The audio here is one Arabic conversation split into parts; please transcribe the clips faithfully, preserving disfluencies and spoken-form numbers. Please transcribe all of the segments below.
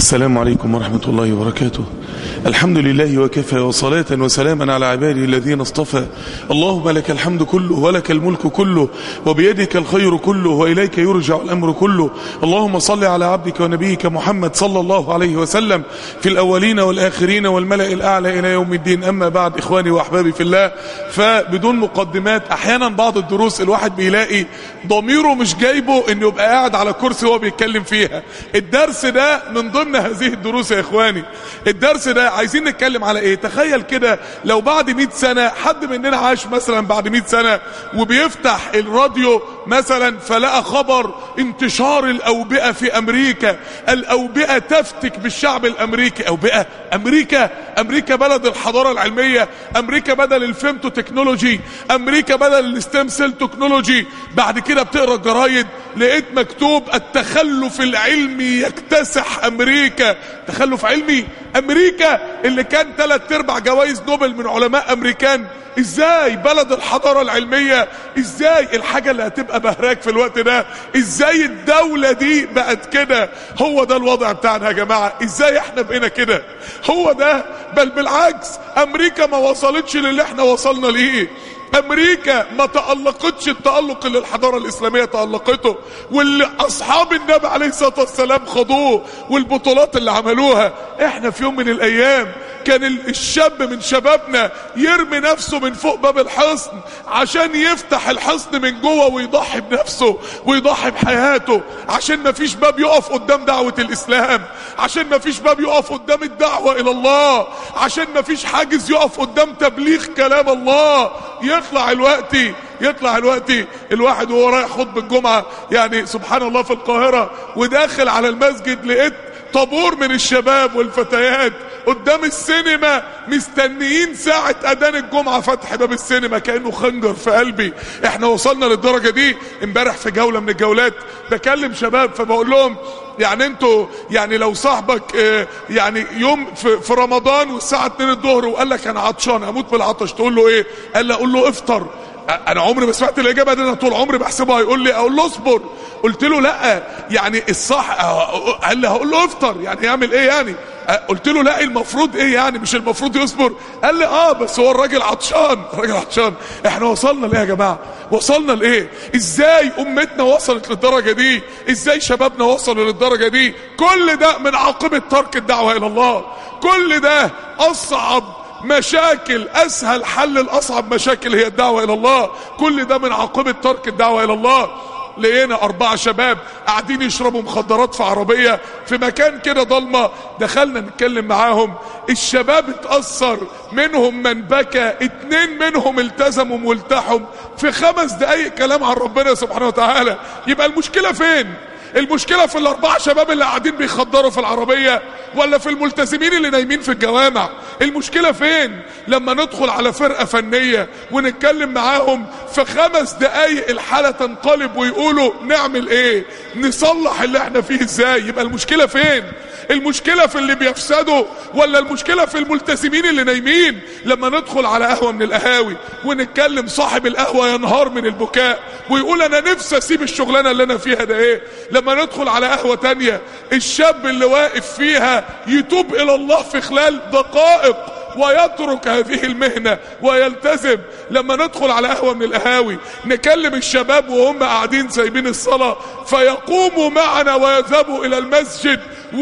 السلام عليكم ورحمة الله وبركاته. الحمد لله وكفى، وصلاة وسلاما على عباده الذين اصطفى. اللهم لك الحمد كله ولك الملك كله وبيدك الخير كله وإليك يرجع الأمر كله. اللهم صل على عبدك ونبيك محمد صلى الله عليه وسلم في الأولين والآخرين والملأ الأعلى إلى يوم الدين. أما بعد، إخواني وأحبابي في الله، فبدون مقدمات، أحيانا بعض الدروس الواحد بيلاقي ضميره مش جايبه إنه يبقى قاعد على كرسي وهو بيتكلم فيها. الدرس ده من ضمن هذه الدروس يا إخواني. الدرس ده عايزين نتكلم على ايه؟ تخيل كده لو بعد مئة سنة حد مننا عاش مثلا بعد مئة سنة وبيفتح الراديو مثلا فلقى خبر انتشار الأوبئة في أمريكا، الأوبئة تفتك بالشعب الأمريكي. أوبئة؟ أمريكا؟ أمريكا بلد الحضارة العلمية، أمريكا بدل الفيمتو تكنولوجي، أمريكا بدل الستيم سيل تكنولوجي. بعد كده بتقرأ الجرايد لقيت مكتوب التخلف العلمي يكتسح أمريكا. تخلف علمي؟ أمريكا اللي كان ثلاث ارباع جوائز نوبل من علماء أمريكان. ازاي بلد الحضارة العلمية؟ ازاي الحاجة اللي هتبقى بهراك في الوقت ده؟ ازاي الدولة دي بقت كده؟ هو ده الوضع بتاعنا يا جماعة. ازاي احنا بقينا كده؟ هو ده، بل بالعكس، امريكا ما وصلتش للي احنا وصلنا ليه. امريكا ما تألقتش التألق اللي الحضارة الاسلامية تألقته واللي اصحاب النبي عليه الصلاة والسلام خضوه والبطولات اللي عملوها. احنا في يوم من الايام كان الشاب من شبابنا يرمي نفسه من فوق باب الحصن عشان يفتح الحصن من جوه ويضحي بنفسه ويضحي بحياته، عشان ما فيش باب يقف قدام دعوة الاسلام، عشان ما فيش باب يقف قدام الدعوة الى الله، عشان ما فيش حاجز يقف قدام تبليغ كلام الله. يطلع الوقت يطلع الوقت الواحد وهو رايح خطبة الجمعة، يعني سبحان الله، في القاهرة وداخل على المسجد لقيت طابور من الشباب والفتيات قدام السينما مستنيين ساعة اذان الجمعة فتح باب السينما، كأنه خنجر في قلبي. احنا وصلنا للدرجة دي. امبارح في جولة من الجولات بكلم شباب فبقول لهم يعني انتوا يعني لو صاحبك اه يعني يوم في, في رمضان والساعة اتنين الظهر وقال لك انا عطشان هموت بالعطش، تقول له ايه؟ قال لي اقول له افطر. انا عمري ما سمعت الاجابه دي، انا طول عمري بحسبها هيقول لي اقول له اصبر. قلت له لا، يعني الصح. قال لي هقول له افطر، يعني يعمل ايه يعني؟ قلت له لا، المفروض ايه يعني؟ مش المفروض يصبر؟ قال لي اه بس هو الراجل عطشان، الراجل عطشان. احنا وصلنا لايه يا جماعه؟ وصلنا لايه؟ ازاي امتنا وصلت للدرجه دي؟ ازاي شبابنا وصلوا للدرجه دي؟ كل ده من عاقبه ترك الدعوه الى الله. كل ده اصعب مشاكل، اسهل حل الاصعب مشاكل هي الدعوة الى الله. كل ده من عاقبة ترك الدعوة الى الله. لقينا اربعة شباب قاعدين يشربوا مخدرات في عربية في مكان كده ضلمة. دخلنا نتكلم معاهم، الشباب اتأثر، منهم من بكى، اتنين منهم التزموا والتحوا في خمس دقايق كلام عن ربنا سبحانه وتعالى. يبقى المشكلة فين؟ المشكلة في الاربعة شباب اللي قاعدين بيخدروا في العربية ولا في الملتزمين اللي نايمين في الجوامع؟ المشكلة فين؟ لما ندخل على فرقة فنية ونتكلم معاهم في خمس دقايق الحالة تنقلب ويقولوا نعمل ايه؟ نصلح اللي احنا فيه ازاي؟ يبقى المشكلة فين؟ المشكلة في اللي بيفسدوا ولا المشكلة في الملتزمين اللي نايمين؟ لما ندخل على قهوة من القهاوي ونتكلم، صاحب القهوة ينهار من البكاء ويقول انا نفسي اسيب الشغلانة اللي انا فيها ده ايه. لما ندخل على قهوة تانية الشاب اللي واقف فيها يتوب الى الله في خلال دقائق ويترك هذه المهنة ويلتزم. لما ندخل على قهوة من القهاوي نكلم الشباب وهم قاعدين سايبين الصلاة فيقوموا معنا ويذهبوا الى المسجد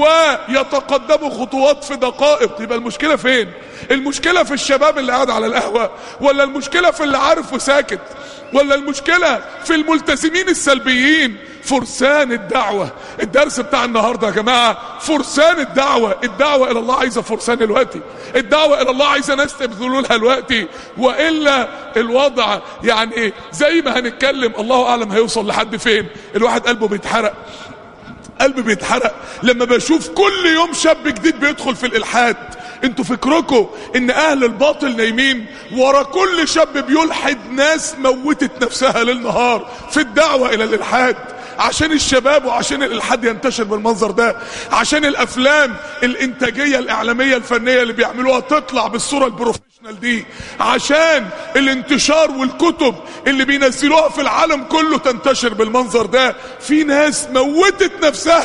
ويتقدموا خطوات في دقائق. يبقى المشكلة فين؟ المشكلة في الشباب اللي قاعد على القهوة ولا المشكلة في اللي عارف وساكت ولا المشكلة في الملتزمين السلبيين؟ فرسان الدعوة. الدرس بتاع النهاردة يا جماعة فرسان الدعوة. الدعوة الى الله عايزة فرسان الوقتي، الدعوة الى الله عايزة ناس تبذلوا لها الوقتي، وإلا الوضع يعني زي ما هنتكلم الله اعلم هيوصل لحد فين. الواحد قلبه بيتحرق، قلبي بيتحرق لما بشوف كل يوم شاب جديد بيدخل في الالحاد. انتوا فكركم ان اهل الباطل نايمين ورا كل شاب بيلحد ناس موتت نفسها ليل نهار في الدعوة الى الالحاد، عشان الشباب وعشان الالحاد ينتشر بالمنظر ده، عشان الافلام الانتاجية الاعلامية الفنية اللي بيعملوها تطلع بالصورة البروفيشنال دي، عشان الانتشار والكتب اللي بينزلوها في العالم كله تنتشر بالمنظر ده. في ناس موتت نفسها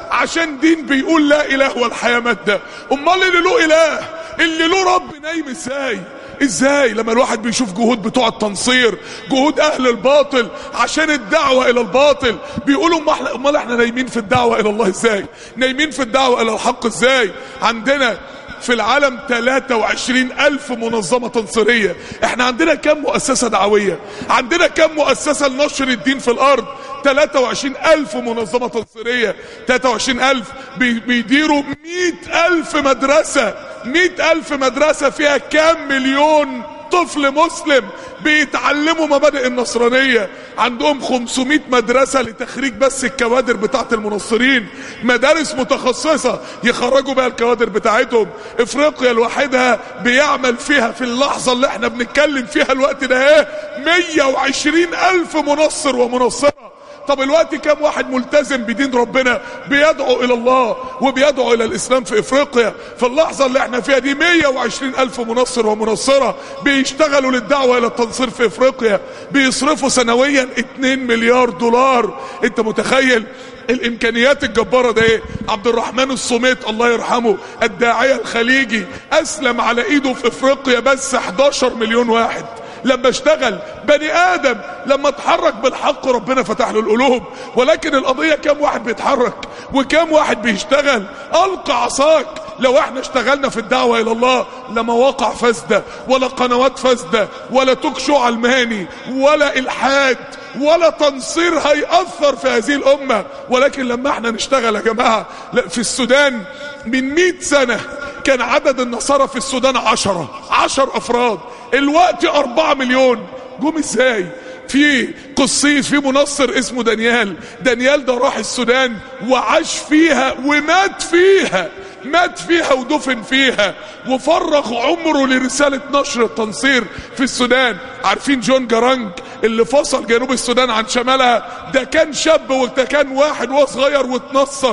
عشان دين بيقول لا اله والحياة مادة. امال اللي له اله، اللي له رب نايم ازاي؟ ازاي لما الواحد بيشوف جهود بتوع التنصير، جهود اهل الباطل عشان الدعوة الى الباطل، بيقولوا امال احنا نايمين في الدعوة الى الله ازاي؟ نايمين في الدعوة الى الحق ازاي؟ عندنا في العالم ثلاثة وعشرين ألف منظمة تنصيرية. احنا عندنا كم مؤسسة دعوية؟ عندنا كم مؤسسة لنشر الدين في الارض؟ ثلاثة وعشرين ألف منظمة تنصيرية. ثلاثة وعشرين ألف بيديروا مئة ألف مدرسة. مئة ألف مدرسة فيها كام مليون طفل مسلم بيتعلموا مبادئ النصرانية. عندهم خمسمائة مدرسة لتخريج بس الكوادر بتاعت المنصرين، مدارس متخصصة يخرجوا بها الكوادر بتاعتهم. افريقيا لوحدها بيعمل فيها في اللحظة اللي احنا بنتكلم فيها الوقت ده ايه مية وعشرين ألف منصر ومنصرة. طب الوقت كم واحد ملتزم بدين ربنا بيدعو الى الله وبيدعو الى الاسلام في افريقيا؟ في اللحظة اللي احنا فيها دي مية وعشرين الف منصر ومنصرة بيشتغلوا للدعوة الى التنصير في افريقيا، بيصرفوا سنويا اتنين مليار دولار. انت متخيل الامكانيات الجبارة ده ايه؟ عبد الرحمن الصميت الله يرحمه الداعية الخليجي اسلم على ايده في افريقيا بس احداشر مليون واحد. لما اشتغل بني ادم، لما اتحرك بالحق ربنا فتح له القلوب. ولكن القضية كم واحد بيتحرك وكم واحد بيشتغل؟ القى عصاك. لو احنا اشتغلنا في الدعوة الى الله لا مواقع فاسدة ولا قنوات فاسدة ولا توك شو علماني ولا الحاد ولا تنصير هيأثر في هذه الامة. ولكن لما احنا نشتغل يا جماعة، في السودان من مئة سنة كان عدد النصارى في السودان عشرة عشر افراد، الوقت اربعة مليون. جم ازاي؟ في قصيص، في منصر اسمه دانيال. دانيال ده راح السودان وعاش فيها ومات فيها، مات فيها ودفن فيها، وفرغ عمره لرسالة نشر التنصير في السودان. عارفين جون جرانج اللي فصل جنوب السودان عن شمالها؟ ده كان شاب وده كان واحد وهو صغير واتنصر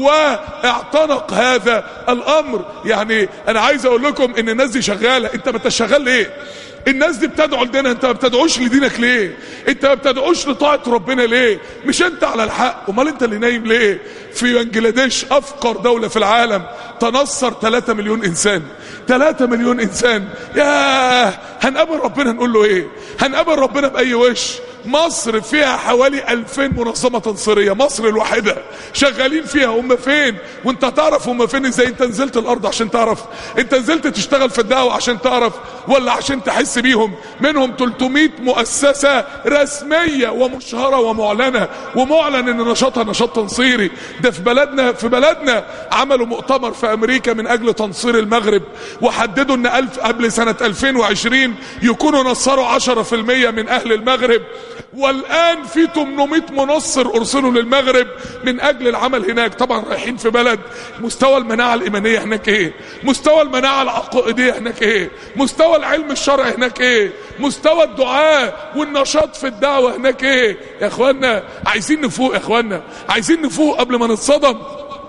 واعتنق هذا الامر. يعني انا عايز اقول لكم ان الناس دي شغالة. انت ما انت شغال ليه؟ الناس دي بتدعو لدينها، انت ما بتدعوش لدينك ليه؟ انت ما بتدعوش لطاعة ربنا ليه؟ مش انت على الحق؟ امال انت اللي نايم ليه؟ في بنجلاديش افقر دولة في العالم تنصر ثلاثة مليون انسان. ثلاثة مليون انسان. ياه، هنقابل ربنا نقول له ايه؟ هنقابل ربنا باي وش؟ مصر فيها حوالي ألفين منظمة تنصيرية، مصر الوحيدة شغالين فيها. هم فين؟ وانت تعرف هم فين ازاي؟ انت نزلت الارض عشان تعرف؟ انت نزلت تشتغل في الدعوة عشان تعرف ولا عشان تحس بيهم؟ منهم ثلاثمائة مؤسسة رسمية ومشهرة ومعلنة، ومعلن ان نشاطها نشاط تنصيري. ده في بلدنا في بلدنا عملوا مؤتمر في امريكا من اجل تنصير المغرب، وحددوا ان ألف قبل سنة ألفين وعشرين يكونوا نصروا عشرة في المية من اهل المغرب. والان في ثمانمائة منصر ارسلوا للمغرب من اجل العمل هناك. طبعا رايحين في بلد مستوى المناعة الايمانية هناك ايه، مستوى المناعة العقائدية هناك ايه، مستوى العلم الشرعي هناك ايه، مستوى الدعاء والنشاط في الدعوة هناك ايه. يا اخوانا عايزين نفوق، يا اخوانا عايزين نفوق قبل ما نتصدم.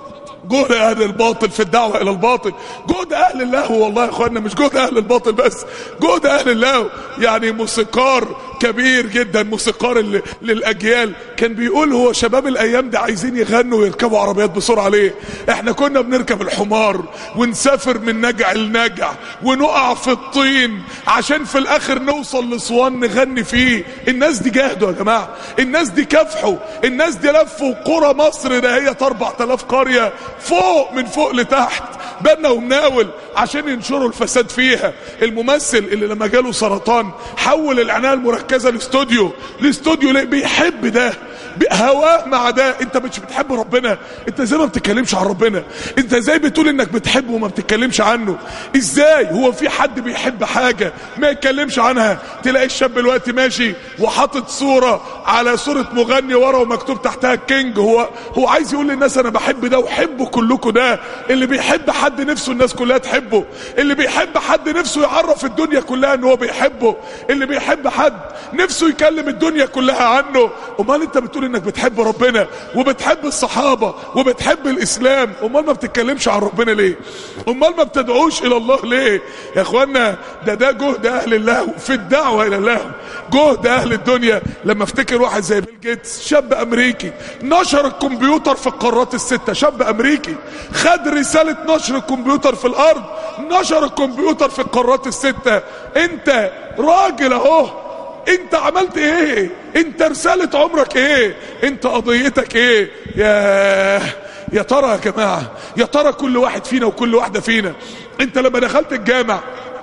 جهد اهل الباطل في الدعوة الى الباطل، جهد اهل الله والله يا اخوانا، مش جهد اهل الباطل بس، جهد اهل الله. يعني موسيقار كبير جدا، موسيقار للاجيال، كان بيقول هو شباب الايام دي عايزين يغنوا ويركبوا عربيات بسرعة ليه؟ احنا كنا بنركب الحمار ونسافر من نجع لنجع ونقع في الطين عشان في الاخر نوصل لصوان نغني فيه. الناس دي جاهدوا يا جماعة، الناس دي كافحوا، الناس دي لفوا قرى مصر ده هي أربعة آلاف قرية فوق من فوق لتحت، بنا ومناول عشان ينشروا الفساد فيها. الممثل اللي لما جاله سرطان حول العناية المركزة لاستوديو، لاستوديو ليه؟ بيحب ده، هواه مع ده. انت مش بتحب ربنا؟ انت ازاي ما بتتكلمش عن ربنا؟ انت ازاي بتقول انك بتحبه وما بتتكلمش عنه؟ ازاي؟ هو في حد بيحب حاجة ما يتكلمش عنها؟ تلاقي الشاب الوقت ماشي وحاطط صورة على صورة مغني ورا ومكتوب تحتها كينج. هو هو عايز يقول للناس انا بحب ده وحبه كلكم. ده اللي بيحب حد نفسه الناس كلها تحبه، اللي بيحب حد نفسه يعرف الدنيا كلها ان هو بيحبه، اللي بيحب حد نفسه يكلم الدنيا كلها عنه. امال انت بتقول انك بتحب ربنا وبتحب الصحابة وبتحب الاسلام، امال ما بتتكلمش عن ربنا ليه؟ امال ما بتدعوش الى الله ليه؟ يا اخوانا ده ده جهد اهل الله في الدعوة الى الله، جهد اهل الدنيا. لما افتكر واحد زي بيل جيتس، شاب امريكي نشر الكمبيوتر في القارات الستة، شاب امريكي خد رسالة نشر الكمبيوتر في الارض، نشر الكمبيوتر في القارات الستة. انت راجل اهو، انت عملت ايه؟ انت رسالة عمرك ايه؟ انت قضيتك ايه؟ يا يا ترى يا جماعة، يا ترى كل واحد فينا وكل واحدة فينا، انت لما دخلت الجامع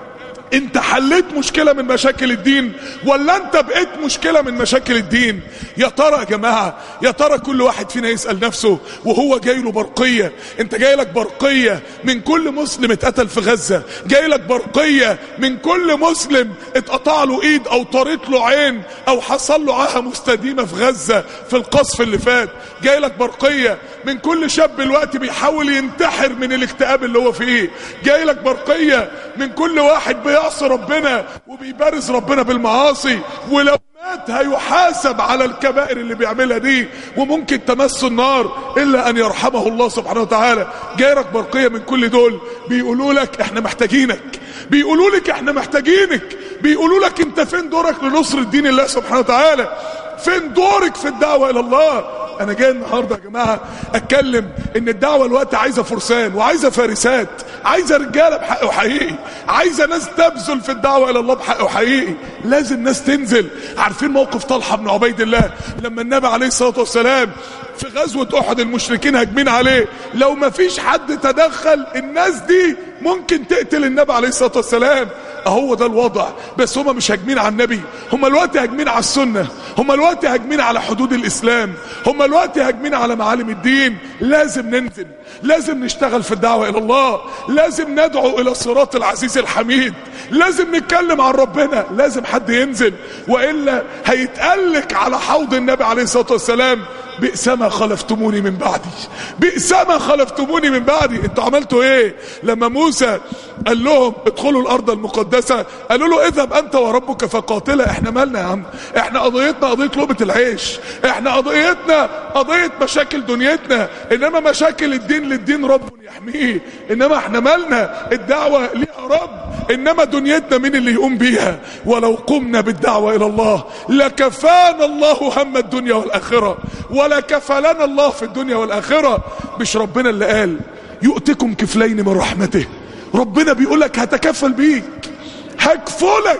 انت حليت مشكلة من مشاكل الدين ولا انت بقيت مشكلة من مشاكل الدين؟ يا ترى يا جماعة، يا ترى كل واحد فينا يسأل نفسه وهو جاي له برقية. انت جاي لك برقية من كل مسلم اتقتل في غزة، جاي لك برقية من كل مسلم اتقطع له ايد او طارت له عين او حصل له عاهة مستديمة في غزة في القصف اللي فات، جاي لك برقية من كل شاب دلوقتي بيحاول ينتحر من الاكتئاب اللي هو فيه، جاي لك برقية من كل واحد بيعصي ربنا وبيبارز ربنا بالمعاصي، ولو مات هيحاسب على الكبائر اللي بيعملها دي وممكن تمس النار الا ان يرحمه الله سبحانه وتعالى. جايرك برقية من كل دول بيقولوا لك احنا محتاجينك، بيقولوا لك احنا محتاجينك، بيقولوا لك انت فين دورك لنصر الدين الله سبحانه وتعالى، فين دورك في الدعوة الى الله. انا جاي النهاردة يا جماعة اتكلم ان الدعوة الوقت عايزة فرسان وعايزة فارسات، عايزة رجالة بحق وحقيقي، عايزة ناس تبذل في الدعوة الى الله بحق وحقيقي، لازم ناس تنزل. عارفين موقف طلحة بن عبيد الله لما النبي عليه الصلاة والسلام في غزوة احد المشركين هاجمين عليه، لو ما فيش حد تدخل الناس دي ممكن تقتل النبي عليه الصلاة والسلام. اهو ده الوضع، بس هما مش هاجمين على النبي، هما الوقت هاجمين على السنة، هما الوقت هاجمين على حدود الاسلام، هما الوقت هاجمين على معالم الدين. لازم ننزل، لازم نشتغل في الدعوة الى الله، لازم ندعو الى الصراط العزيز الحميد، لازم نتكلم عن ربنا، لازم حد ينزل، وإلا هيتقلك على حوض النبي عليه الصلاة والسلام بئس ما خلفتموني من بعدي، بئس ما خلفتموني من بعدي. انتوا عملتوا ايه لما موسى قال لهم ادخلوا الارض المقدسة؟ قالوا له اذهب انت وربك فقاتلا. احنا مالنا يا عم؟ احنا قضيتنا قضية لقمة العيش، احنا قضيتنا قضية مشاكل دنيتنا، انما مشاكل الدين للدين رب يحميه. انما احنا مالنا؟ الدعوة ليها رب، انما دنيتنا مين اللي يقوم بيها؟ ولو قمنا بالدعوة الى الله لكفانا الله هم الدنيا والاخرة، ولا كفلنا الله في الدنيا والاخرة. مش ربنا اللي قال يؤتكم كفلين من رحمته؟ ربنا بيقولك هتكفل بيك، هكفلك،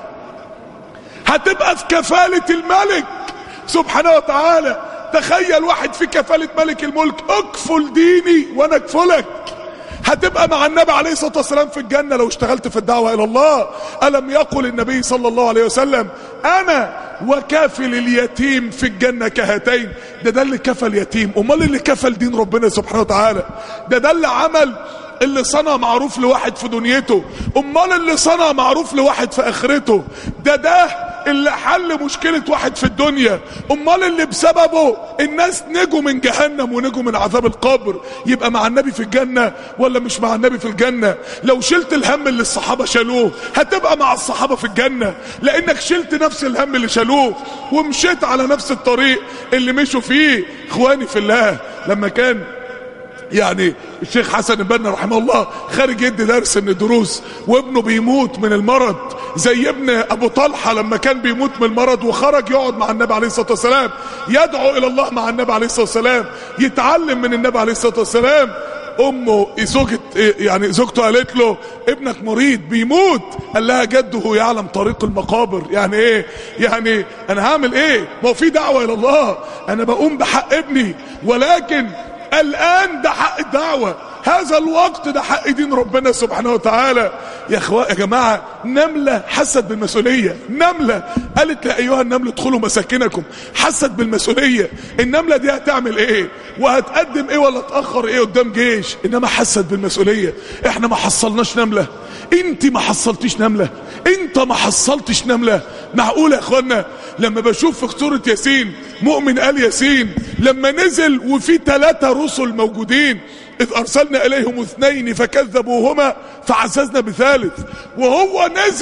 هتبقى في كفالة الملك سبحانه وتعالى. تخيل واحد في كفالة ملك الملك، اكفل ديني وانا اكفلك. هتبقى مع النبي عليه الصلاة والسلام في الجنة لو اشتغلت في الدعوة الى الله. ألم يقل النبي صلى الله عليه وسلم انا وكافل اليتيم في الجنة كهاتين؟ ده ده اللي كفل يتيم، امال اللي كفل دين ربنا سبحانه وتعالى؟ ده ده اللي عمل، اللي صنع معروف لواحد في دنيته، امال اللي صنع معروف لواحد في اخرته. ده ده اللي حل مشكلة واحد في الدنيا، امال اللي بسببه الناس نجوا من جهنم ونجوا من عذاب القبر. يبقى مع النبي في الجنة ولا مش مع النبي في الجنة؟ لو شلت الهم اللي الصحابة شالوه هتبقى مع الصحابة في الجنة، لانك شلت نفس الهم اللي شالوه ومشيت على نفس الطريق اللي مشوا فيه. اخواني في الله، لما كان يعني الشيخ حسن البنا رحمه الله خارج يدي درس من الدروس وابنه بيموت من المرض، زي ابن ابو طلحة لما كان بيموت من المرض وخرج يقعد مع النبي عليه الصلاة والسلام يدعو الى الله مع النبي عليه الصلاة والسلام، يتعلم من النبي عليه الصلاة والسلام. امه زوجة يعني زوجته قالت له ابنك مريض بيموت، قال لها جده يعلم طريق المقابر. يعني ايه؟ يعني انا هعمل ايه؟ ما هو في دعوة الى الله، انا بقوم بحق ابني، ولكن الآن ده حق الدعوة، هذا الوقت ده حق دين ربنا سبحانه وتعالى. يا اخوة يا جماعة، نملة حست بالمسؤولية، نملة قالت يا ايها النمل ادخلوا مساكنكم، حست بالمسؤولية. النملة دي هتعمل ايه وهتقدم ايه ولا تأخر ايه قدام جيش، انما حست بالمسؤولية. احنا ما حصلناش نملة، انت ما حصلتيش نملة، انت ما حصلتش نملة. معقولة يا اخوانا؟ لما بشوف في سورة ياسين مؤمن آل ياسين لما نزل وفي ثلاثة رسل موجودين، إذ أرسلنا إليهم اثنين فكذبوهما فعززنا بثالث، وهو نزل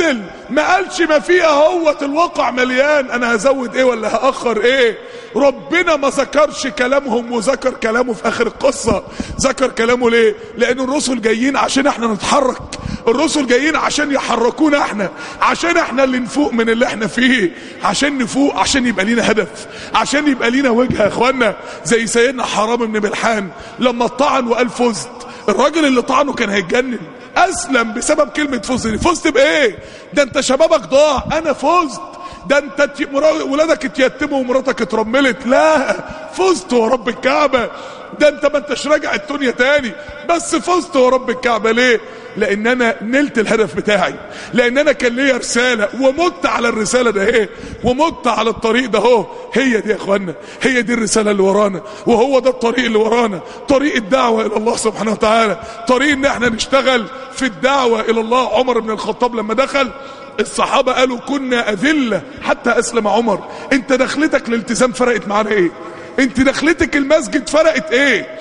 ما قالش ما فيها هو الواقع مليان، انا هزود ايه ولا هأخر ايه. ربنا ما ذكرش كلامهم وذكر كلامه في اخر القصة. ذكر كلامه ليه؟ لان الرسل جايين عشان احنا نتحرك، الرسل جايين عشان يحركونا احنا، عشان احنا اللي نفوق من اللي احنا فيه، عشان نفوق، عشان يبقى لينا هدف، عشان يبقى لينا وجهة يا اخوانا. زي سيدنا حرام بن ملحان لما طعن وقال فزت، الراجل اللي طعنه كان هيتجنن، اسلم بسبب كلمة فزت. فزت بايه؟ ده انت شبابك ضاع. انا فزت. ده انت ولادك اتيتموا ومراتك اترملت. لا، فزت ورب الكعبة. ده انت ما انتش راجع الدنيا تاني، بس فزت ورب الكعبة. ليه؟ لان انا نلت الهدف بتاعي، لان انا كان ليا رسالة ومت على الرسالة ده ايه، ومت على الطريق ده اهو. هي دي يا اخوانا، هي دي الرسالة اللي ورانا، وهو ده الطريق اللي ورانا، طريق الدعوة الى الله سبحانه وتعالى، طريق ان احنا نشتغل في الدعوة الى الله. عمر بن الخطاب لما دخل، الصحابة قالوا كنا أذلة حتى أسلم عمر. انت دخلتك الالتزام فرقت معانا ايه؟ انت دخلتك المسجد فرقت ايه؟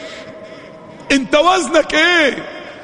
انت وزنك ايه؟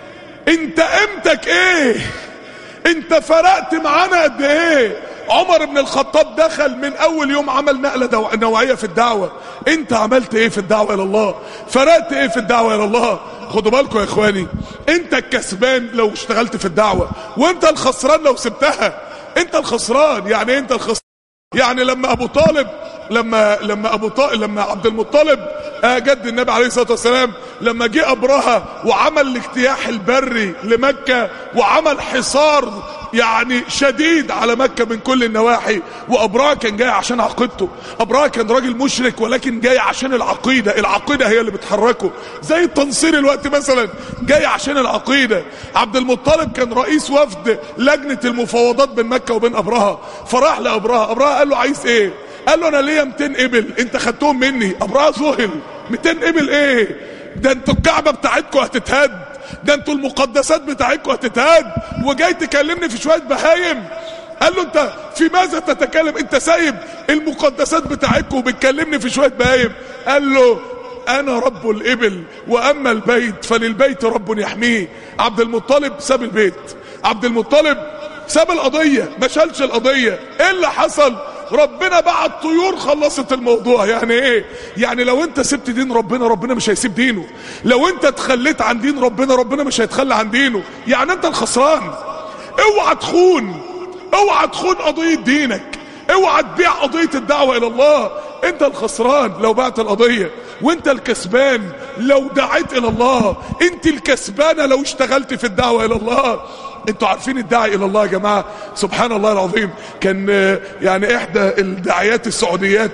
انت قيمتك ايه؟ انت فرقت معانا قد ايه؟ عمر بن الخطاب دخل من اول يوم عمل نقلة نوعية في الدعوة. انت عملت ايه في الدعوة الى الله؟ فرقت ايه في الدعوة الى الله؟ خدوا بالكم يا اخواني، انت الكسبان لو اشتغلت في الدعوة، وانت الخسران لو سبتها. انت الخسران. يعني انت الخسران يعني لما ابو طالب لما لما ابو طالب لما عبد المطلب جد النبي عليه الصلاه والسلام، لما جه ابرهه وعمل الاجتياح البري لمكه وعمل حصار يعني شديد على مكة من كل النواحي، وابرهة كان جاي عشان عقيدته. ابرهة كان راجل مشرك ولكن جاي عشان العقيدة، العقيدة هي اللي بتحركه. زي التنصير الوقت مثلا جاي عشان العقيدة. عبد المطلب كان رئيس وفد لجنة المفاوضات بين مكة وبين ابرهة، فراح لابرهة. ابرهة قال له عايز ايه؟ قال له انا ليا مئتين ابل انت خدتهم مني. ابرهة ذهل، مئتين ابل ايه؟ ده انتوا الكعبة بتاعتكم هتتهد، ده انتوا المقدسات بتاعتكم هتتهد، وجاي تكلمني في شوية بهايم؟ قال له انت في ماذا تتكلم؟ انت سايب المقدسات بتاعتكم وبتكلمني في شوية بهايم؟ قال له انا رب الابل واما البيت فللبيت رب يحميه. عبد المطلب ساب البيت، عبد المطلب ساب القضية، ما شالش القضية. ايه اللي حصل؟ ربنا بعت طيور خلصت الموضوع. يعني ايه؟ يعني لو انت سبت دين ربنا، ربنا مش هيسيب دينه. لو انت تخليت عن دين ربنا، ربنا مش هيتخلى عن دينه. يعني انت الخسران. اوعى تخون، اوعى تخون قضية دينك، اوعى تبيع قضية الدعوة الى الله. انت الخسران لو بعت القضية، وانت الكسبان لو دعيت الى الله. انت الكسبانة لو اشتغلت في الدعوة الى الله. انتوا عارفين الداعي الى الله يا جماعة، سبحان الله العظيم. كان يعني احدى الداعيات السعوديات،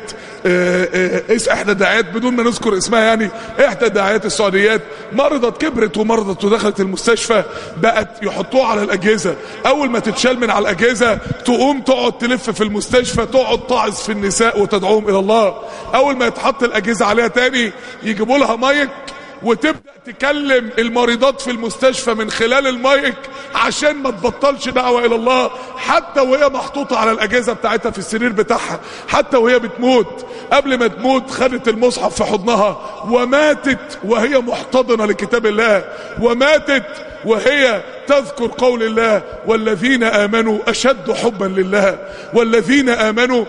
ايش احدى الداعيات بدون ما نذكر اسمها، يعني احدى الداعيات السعوديات مرضت، كبرت ومرضت ودخلت المستشفى. بقت يحطوها على الاجهزة، اول ما تتشال من على الاجهزة تقوم تقعد تلف في المستشفى، تقعد تعظ في النساء وتدعوهم الى الله. اول ما يتحط الاجهزة عليها تاني يجيبوا لها مايك وتبدأ تكلم المريضات في المستشفى من خلال المايك عشان ما تبطلش دعوة الى الله، حتى وهي محطوطة على الاجهزة بتاعتها في السرير بتاعها، حتى وهي بتموت. قبل ما تموت خدت المصحف في حضنها وماتت وهي محتضنة لكتاب الله، وماتت وهي تذكر قول الله والذين آمنوا أشد حبا لله، والذين آمنوا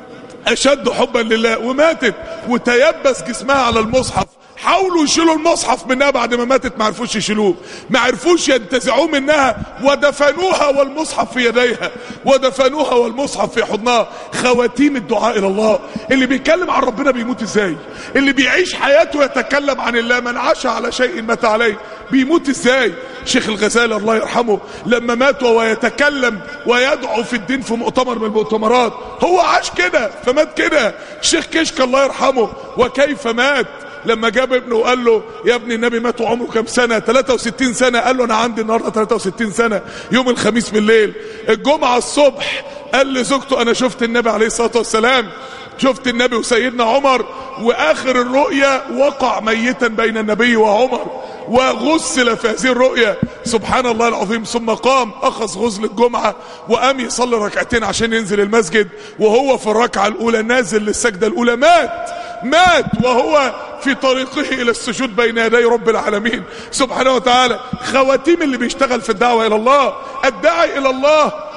أشد حبا لله. وماتت وتيبس جسمها على المصحف. حاولوا يشيلوا المصحف منها بعد ما ماتت، ما عرفوش يشيلوه، ما عرفوش ينتزعوه منها، ودفنوها والمصحف في يديها، ودفنوها والمصحف في حضنها. خواتيم الدعاء الى الله. اللي بيتكلم عن ربنا بيموت ازاي؟ اللي بيعيش حياته يتكلم عن الله، من عاش على شيء مات عليه، بيموت ازاي؟ شيخ الغزالي الله يرحمه لما مات وهو يتكلم ويدعو في الدين في مؤتمر من المؤتمرات، هو عاش كده فمات كده. الشيخ كشك الله يرحمه وكيف مات؟ لما جاب ابنه وقال له يا ابني النبي مات وعمره كام سنة؟ ثلاثة وستين سنة. قال له انا عندي النهاردة ثلاثة وستين سنة. يوم الخميس بالليل، الجمعة الصبح قال لزوجته انا شفت النبي عليه الصلاة والسلام، شفت النبي وسيدنا عمر، واخر الرؤيا وقع ميتا بين النبي وعمر وغسل في هذه الرؤيا. سبحان الله العظيم. ثم قام اخذ غسل الجمعة وقام يصلي ركعتين عشان ينزل المسجد، وهو في الركعة الاولى نازل للسجدة الاولى مات مات وهو في طريقه الى السجود بين يدي رب العالمين سبحانه وتعالى. خواتيم اللي بيشتغل في الدعوة الى الله. الداعي الى الله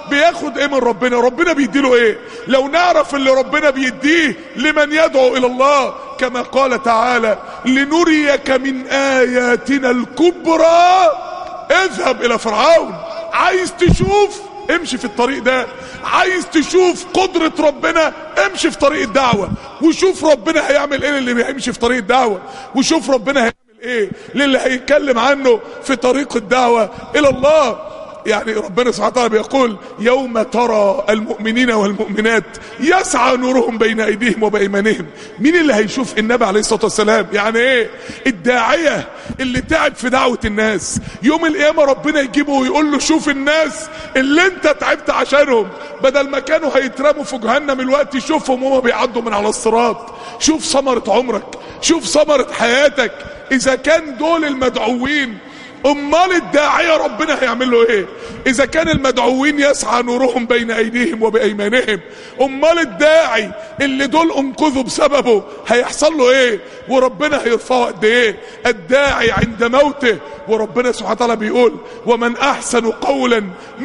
بياخد ايه من ربنا، ربنا بيديله ايه. لو نعرف اللي ربنا بيديه لمن يدعو الى الله، كما قال تعالى لنريك من اياتنا الكبرى اذهب الى فرعون. عايز تشوف امشي في الطريق ده، عايز تشوف قدرة ربنا امشي في طريق الدعوة، وشوف ربنا هيعمل ايه للي بيمشي في طريق الدعوة، وشوف ربنا هيعمل ايه للي هيتكلم عنه في طريق الدعوة الى الله. يعني ربنا سبحانه وتعالى بيقول يوم ترى المؤمنين والمؤمنات يسعى نورهم بين ايديهم وبايمانهم. مين اللي هيشوف النبي عليه الصلاة والسلام؟ يعني ايه؟ الداعية اللي تعب في دعوة الناس، يوم القيامة ربنا يجيبه ويقول له شوف الناس اللي انت تعبت عشانهم، بدل ما كانوا هيترموا في جهنم الوقت شوفهم وهم بيعدوا من على الصراط. شوف ثمرة عمرك، شوف ثمرة حياتك. اذا كان دول المدعوين، امال الداعية ربنا هيعمل له ايه؟ اذا كان المدعوين يسعى نورهم بين ايديهم وبايمانهم، امال الداعي اللي دول انقذوا بسببه هيحصل له ايه؟ وربنا هيرفعه قد ايه؟ الداعي عند موته، وربنا سبحانه وتعالى بيقول ومن احسن قولا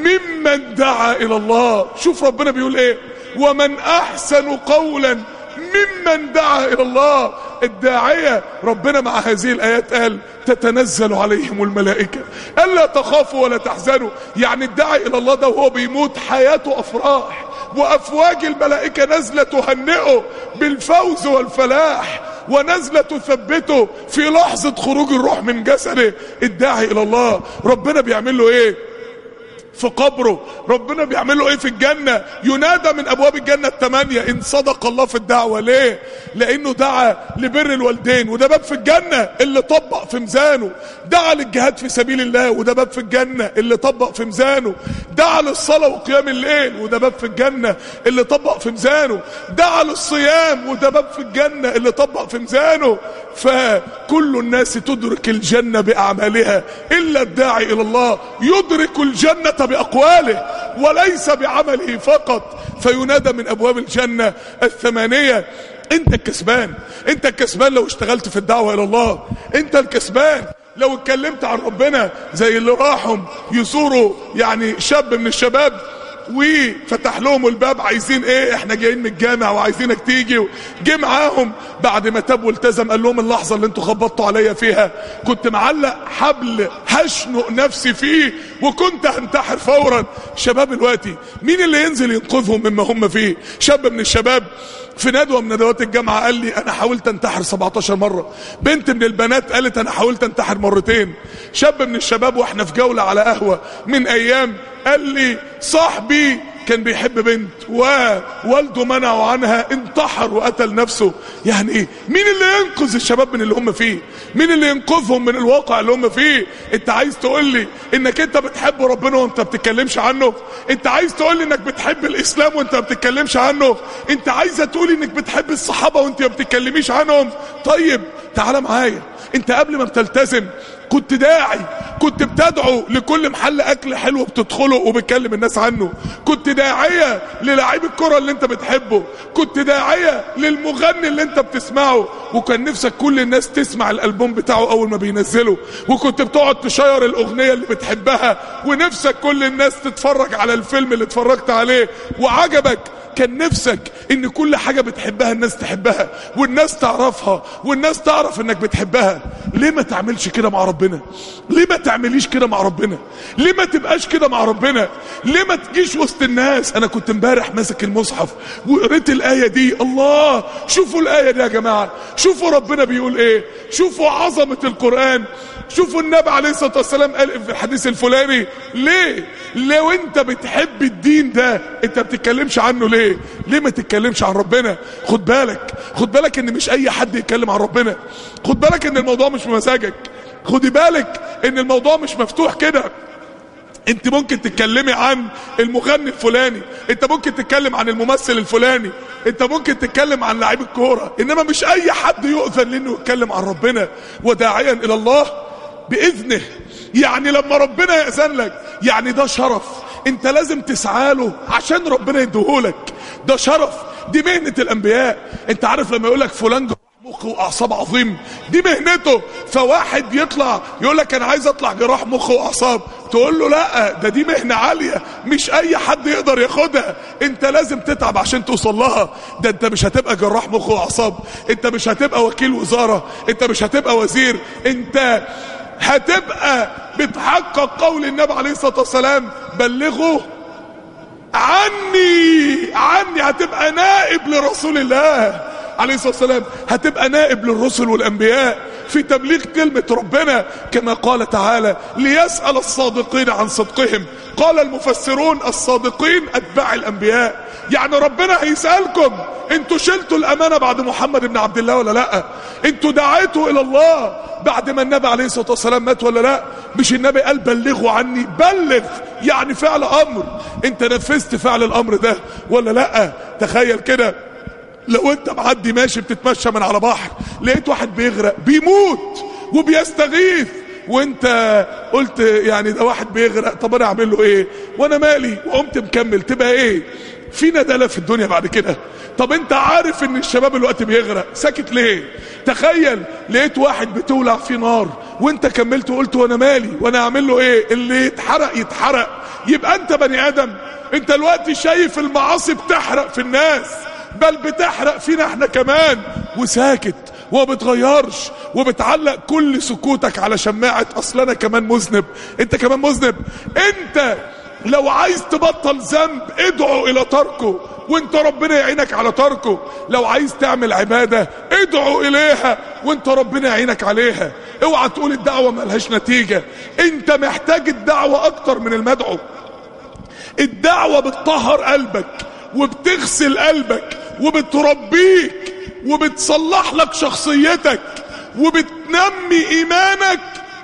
ممن دعا الى الله. شوف ربنا بيقول ايه؟ ومن احسن قولا ممن دعا الى الله. الداعية ربنا مع هذه الايات قال تتنزل عليهم الملائكة الا تخافوا ولا تحزنوا. يعني الداعي الى الله ده وهو بيموت حياته افراح، وافواج الملائكة نازلة تهنئه بالفوز والفلاح، ونازلة تثبته في لحظة خروج الروح من جسده. الداعي الى الله ربنا بيعمل له ايه في قبره؟ ربنا بيعمل له ايه في الجنة؟ ينادى من ابواب الجنة الثمانية ان صدق الله في الدعوة. ليه؟ لانه دعا لبر الوالدين وده باب في الجنة اللي طبق في ميزانه، دعا للجهاد في سبيل الله وده باب في الجنة اللي طبق في ميزانه، دعا للصلاة وقيام الليل وده باب في الجنة اللي طبق في ميزانه، دعا للصيام وده باب في الجنة اللي طبق في ميزانه. فكل الناس تدرك الجنة باعمالها الا الداعي الى الله يدرك الجنة بأقواله وليس بعمله فقط. فينادى من أبواب الجنة الثمانية انت الكسبان، انت الكسبان لو اشتغلت في الدعوة الى الله، انت الكسبان لو اتكلمت عن ربنا زي اللي راحوا يزوروا يعني شاب من الشباب وفتح لهم الباب عايزين ايه، احنا جايين من الجامع وعايزينك تيجي. جه معاهم بعد ما تاب والتزم قال لهم اللحظة اللي انتوا خبطتوا عليا فيها كنت معلق حبل هشنق نفسي فيه وكنت هنتحر فورا. شباب الوقتي مين اللي ينزل ينقذهم مما هم فيه؟ شاب من الشباب في ندوة من ندوات الجامعة قال لي انا حاولت انتحر سبعتاشر مرة. بنت من البنات قالت انا حاولت انتحر مرتين. شاب من الشباب واحنا في جولة على قهوة من ايام قال لي صاحبي كان بيحب بنت ووالده منعه عنها انتحر وقتل نفسه. يعني مين اللي ينقذ الشباب من اللي هم فيه؟ مين اللي ينقذهم من الواقع اللي هم فيه؟ انت عايز تقول لي انك انت بتحب ربنا وانت بتتكلمش عنه؟ انت عايز تقول لي انك بتحب الاسلام وانت بتتكلمش عنه؟ انت عايزه تقول انك بتحب الصحابة وانت ما بتتكلميش عنهم؟ طيب تعال معايا، انت قبل ما بتلتزم كنت داعي، كنت بتدعو لكل محل اكل حلو بتدخله وبتكلم الناس عنه، كنت داعية للاعيب الكرة اللي انت بتحبه، كنت داعية للمغني اللي انت بتسمعه وكان نفسك كل الناس تسمع الالبوم بتاعه اول ما بينزله، وكنت بتقعد تشير الاغنية اللي بتحبها ونفسك كل الناس تتفرج على الفيلم اللي اتفرجت عليه وعجبك. كان نفسك ان كل حاجة بتحبها الناس تحبها والناس تعرفها والناس تعرف انك بتحبها. ليه ما تعملش كده مع ربنا؟ ليه ما تعمليش كده مع ربنا؟ ليه ما تبقاش كده مع ربنا؟ ليه ما تجيش وسط الناس؟ انا كنت امبارح ماسك المصحف وقريت الاية دي. الله، شوفوا الاية دي يا جماعة، شوفوا ربنا بيقول ايه، شوفوا عظمة القرآن، شوفوا النبي عليه الصلاة والسلام قال في الحديث الفلاني. ليه لو انت بتحب الدين ده انت بتتكلمش عنه؟ ليه ليه ما تتكلمش عن ربنا؟ خد بالك خد بالك ان مش اي حد يتكلم عن ربنا. خد بالك ان الموضوع مش بمزاجك. خدي بالك ان الموضوع مش مفتوح كده. انت ممكن تتكلمي عن المغني الفلاني، انت ممكن تتكلم عن الممثل الفلاني، انت ممكن تتكلم عن لاعب الكوره، انما مش اي حد يؤذن لانه يتكلم عن ربنا. وداعيا الى الله باذنه، يعني لما ربنا يأذن لك يعني ده شرف انت لازم تسعى له عشان ربنا يديهولك. ده شرف، دي مهنة الانبياء. انت عارف لما يقولك فلان جراح مخ واعصاب عظيم، دي مهنته. فواحد يطلع يقولك انا عايز اطلع جراح مخ واعصاب تقول له لا، ده دي مهنة عالية مش اي حد يقدر ياخدها، انت لازم تتعب عشان توصل لها. ده انت مش هتبقى جراح مخ واعصاب، انت مش هتبقى وكيل وزارة، انت مش هتبقى وزير، انت هتبقى بتحقق قول النبي عليه الصلاة والسلام بلغوا عني عني. هتبقى نائب لرسول الله عليه الصلاة والسلام، هتبقى نائب للرسل والأنبياء في تبليغ كلمة ربنا، كما قال تعالى ليسأل الصادقين عن صدقهم. قال المفسرون الصادقين أتباع الأنبياء، يعني ربنا هيسألكم انتوا شلتوا الأمانة بعد محمد بن عبد الله ولا لا؟ انتوا دعيتوا إلى الله بعد ما النبي عليه الصلاة والسلام مات ولا لا؟ مش النبي قال بلغوا عني؟ بلغ يعني فعل أمر، انت نفذت فعل الأمر ده ولا لا؟ تخيل كده لو انت معدي ماشي بتتمشى من على بحر، لقيت واحد بيغرق بيموت وبيستغيث، وانت قلت يعني ده واحد بيغرق، طب انا اعمل له ايه وانا مالي، وقمت مكمل، تبقى ايه؟ في ندالة في الدنيا بعد كده. طب انت عارف ان الشباب الوقت بيغرق، ساكت ليه؟ تخيل لقيت واحد بتولع فيه نار وانت كملت وقلت وانا مالي وانا اعمل له ايه؟ اللي يتحرق يتحرق. يبقى انت بني ادم، انت الوقت شايف المعاصي بتحرق في الناس، بل بتحرق فينا احنا كمان، وساكت وبتغيرش وبتعلق كل سكوتك على شماعة اصل انا كمان مذنب. انت كمان مذنب. انت لو عايز تبطل ذنب ادعو الى تركه وانت ربنا يعينك على تركه. لو عايز تعمل عبادة ادعو اليها وانت ربنا يعينك عليها. اوعى تقول الدعوة ملهاش نتيجة، انت محتاج الدعوة اكتر من المدعو. الدعوة بتطهر قلبك وبتغسل قلبك وبتربيك وبتصلح لك شخصيتك وبتنمي ايمانك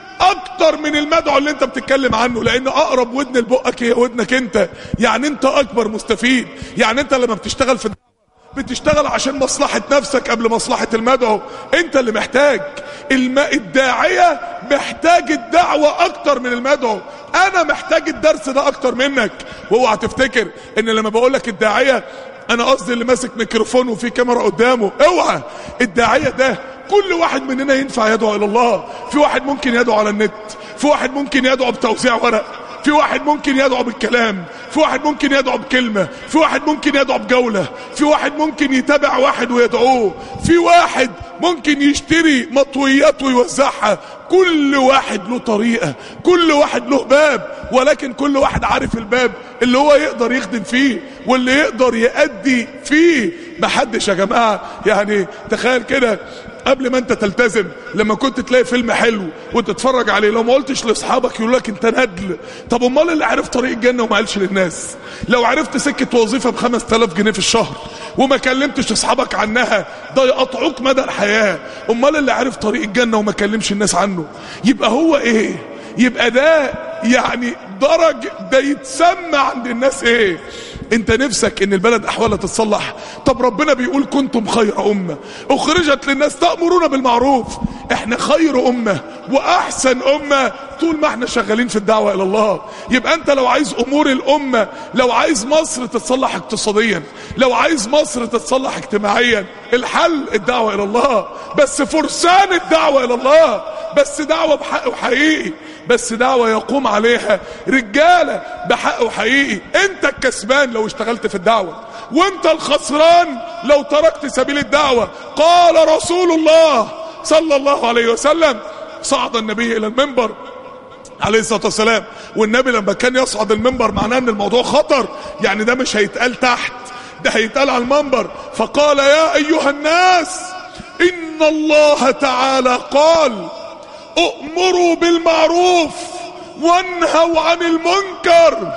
اكتر من المدعو اللي انت بتتكلم عنه، لان اقرب ودن لبقك هي ودنك انت. يعني انت اكبر مستفيد. يعني انت لما بتشتغل في الدعوة بتشتغل عشان مصلحة نفسك قبل مصلحة المدعو. انت اللي محتاج الم... الداعية محتاج الدعوة اكتر من المدعو. انا محتاج الدرس ده اكتر منك. واوعى تفتكر ان لما بقولك الداعية انا قصدي اللي ماسك ميكروفون وفي كاميرا قدامه. اوعى، الداعية ده كل واحد مننا ينفع يدعو الى الله. في واحد ممكن يدعو على النت، في واحد ممكن يدعو بتوزيع ورق، في واحد ممكن يدعو بالكلام، في واحد ممكن يدعو بكلمة، في واحد ممكن يدعو بجولة، في واحد ممكن يتابع واحد ويدعوه، في واحد ممكن يشتري مطويات ويوزعها. كل واحد له طريقة، كل واحد له باب، ولكن كل واحد عارف الباب اللي هو يقدر يخدم فيه واللي يقدر يأدي فيه. محدش يا جماعة يعني تخيل كده قبل ما انت تلتزم، لما كنت تلاقي فيلم حلو وتتفرج عليه، لو ما قلتش لاصحابك يقول لك انت ندل. طب امال اللي عرف طريق الجنه وما قالش للناس؟ لو عرفت سكه وظيفه ب خمسة آلاف جنيه في الشهر وما كلمتش اصحابك عنها، ده يقطعوك مدى الحياه. امال اللي عرف طريق الجنه وما كلمش الناس عنه يبقى هو ايه؟ يبقى ده يعني درج ده يتسمى عند الناس ايه؟ انت نفسك ان البلد احوالها تتصلح؟ طب ربنا بيقول كنتم خير امة اخرجت للناس تأمرون بالمعروف. احنا خير امة واحسن امة طول ما احنا شغالين في الدعوة الى الله. يبقى انت لو عايز امور الامة، لو عايز مصر تتصلح اقتصاديا، لو عايز مصر تتصلح اجتماعيا، الحل الدعوة الى الله. بس فرسان الدعوة الى الله، بس دعوة بحق وحقيقي، بس دعوة يقوم عليها رجالة بحق وحقيقي. انت الكسبان لو اشتغلت في الدعوة، وانت الخسران لو تركت سبيل الدعوة. قال رسول الله صلى الله عليه وسلم: صعد النبي الى المنبر عليه الصلاة والسلام، والنبي لما كان يصعد المنبر معناه ان الموضوع خطر، يعني ده مش هيتقال تحت، ده هيتقال على المنبر. فقال: يا ايها الناس ان الله تعالى قال: أؤمروا بالمعروف وانهوا عن المنكر،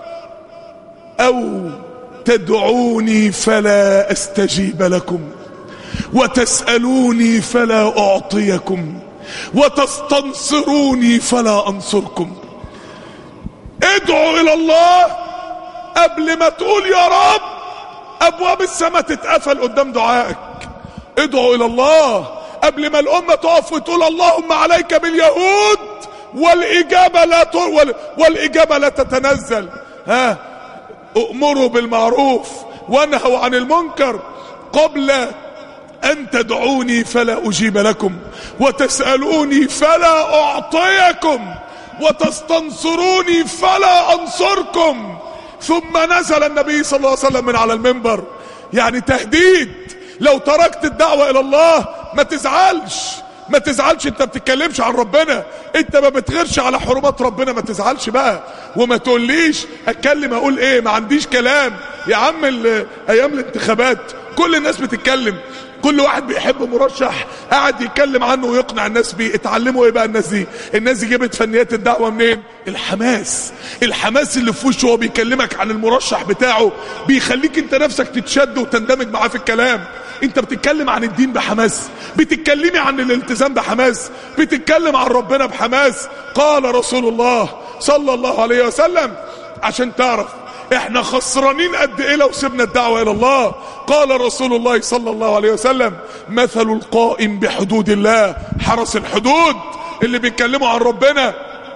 أو تدعوني فلا أستجيب لكم، وتسألوني فلا أعطيكم، وتستنصروني فلا أنصركم. ادعوا إلى الله قبل ما تقول يا رب أبواب السماء تتقفل قدام دعائك. ادعوا إلى الله قبل ما الأمة تقف وتقول اللهم عليك باليهود والإجابة لا والإجابة لا تتنزل. ها، أؤمروا بالمعروف وانهوا عن المنكر قبل أن تدعوني فلا أجيب لكم، وتسألوني فلا أعطيكم، وتستنصروني فلا انصركم. ثم نزل النبي صلى الله عليه وسلم من على المنبر، يعني تهديد. لو تركت الدعوة الى الله ما تزعلش، ما تزعلش، انت بتتكلمش عن ربنا، انت ما بتغيرش على حرمات ربنا، ما تزعلش بقى. وما تقوليش اتكلم اقول ايه، ما عنديش كلام يا عم. ايام الانتخابات كل الناس بتتكلم، كل واحد بيحب مرشح قاعد يتكلم عنه ويقنع الناس بيه. اتعلموا ايه بقى الناس دي؟ الناس دي جابت فنيات الدعوة منين؟ الحماس. الحماس اللي في وشه وهو بيكلمك عن المرشح بتاعه بيخليك انت نفسك تتشد وتندمج معاه في الكلام. انت بتتكلم عن الدين بحماس، بتتكلمي عن الالتزام بحماس، بتتكلم عن ربنا بحماس. قال رسول الله صلى الله عليه وسلم، عشان تعرف احنا خسرانين قد ايه لو سيبنا الدعوة الى الله. قال رسول الله صلى الله عليه وسلم: مثل القائم بحدود الله، حرس الحدود اللي بيتكلموا عن ربنا،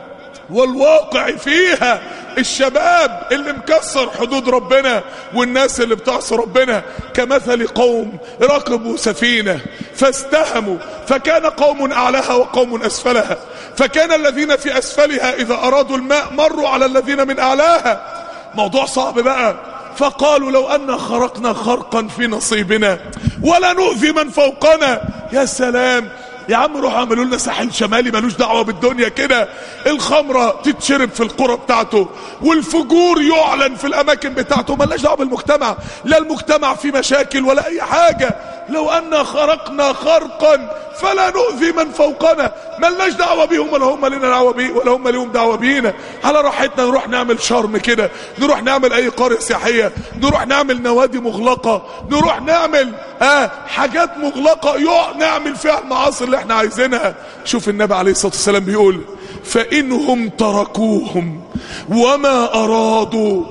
والواقع فيها، الشباب اللي مكسر حدود ربنا والناس اللي بتعصي ربنا، كمثل قوم ركبوا سفينة فاستهموا فكان قوم اعلاها وقوم اسفلها، فكان الذين في اسفلها اذا ارادوا الماء مروا على الذين من اعلاها. موضوع صعب بقى. فقالوا لو أن خرقنا خرقا في نصيبنا ولا نؤذي من فوقنا. يا سلام يا عم، روحوا اعملوا لنا ساحل شمالي ملوش دعوه بالدنيا كده، الخمره تتشرب في القرى بتاعته والفجور يعلن في الاماكن بتاعته، ملناش دعوه بالمجتمع، لا المجتمع فيه مشاكل ولا اي حاجه. لو ان خرقنا خرقا فلا نؤذي من فوقنا، ملناش دعوه بيهم ولا هم لنا دعوه بيه ولا هم ليهم دعوه بينا. على راحتنا نروح نعمل شرم كده، نروح نعمل اي قريه سياحيه، نروح نعمل نوادي مغلقه، نروح نعمل اه حاجات مغلقه يق نعمل فيها المعاصي اللي احنا عايزينها. شوف النبي عليه الصلاه والسلام بيقول: فانهم تركوهم وما ارادوا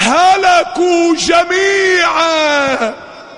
هلكوا جميعا.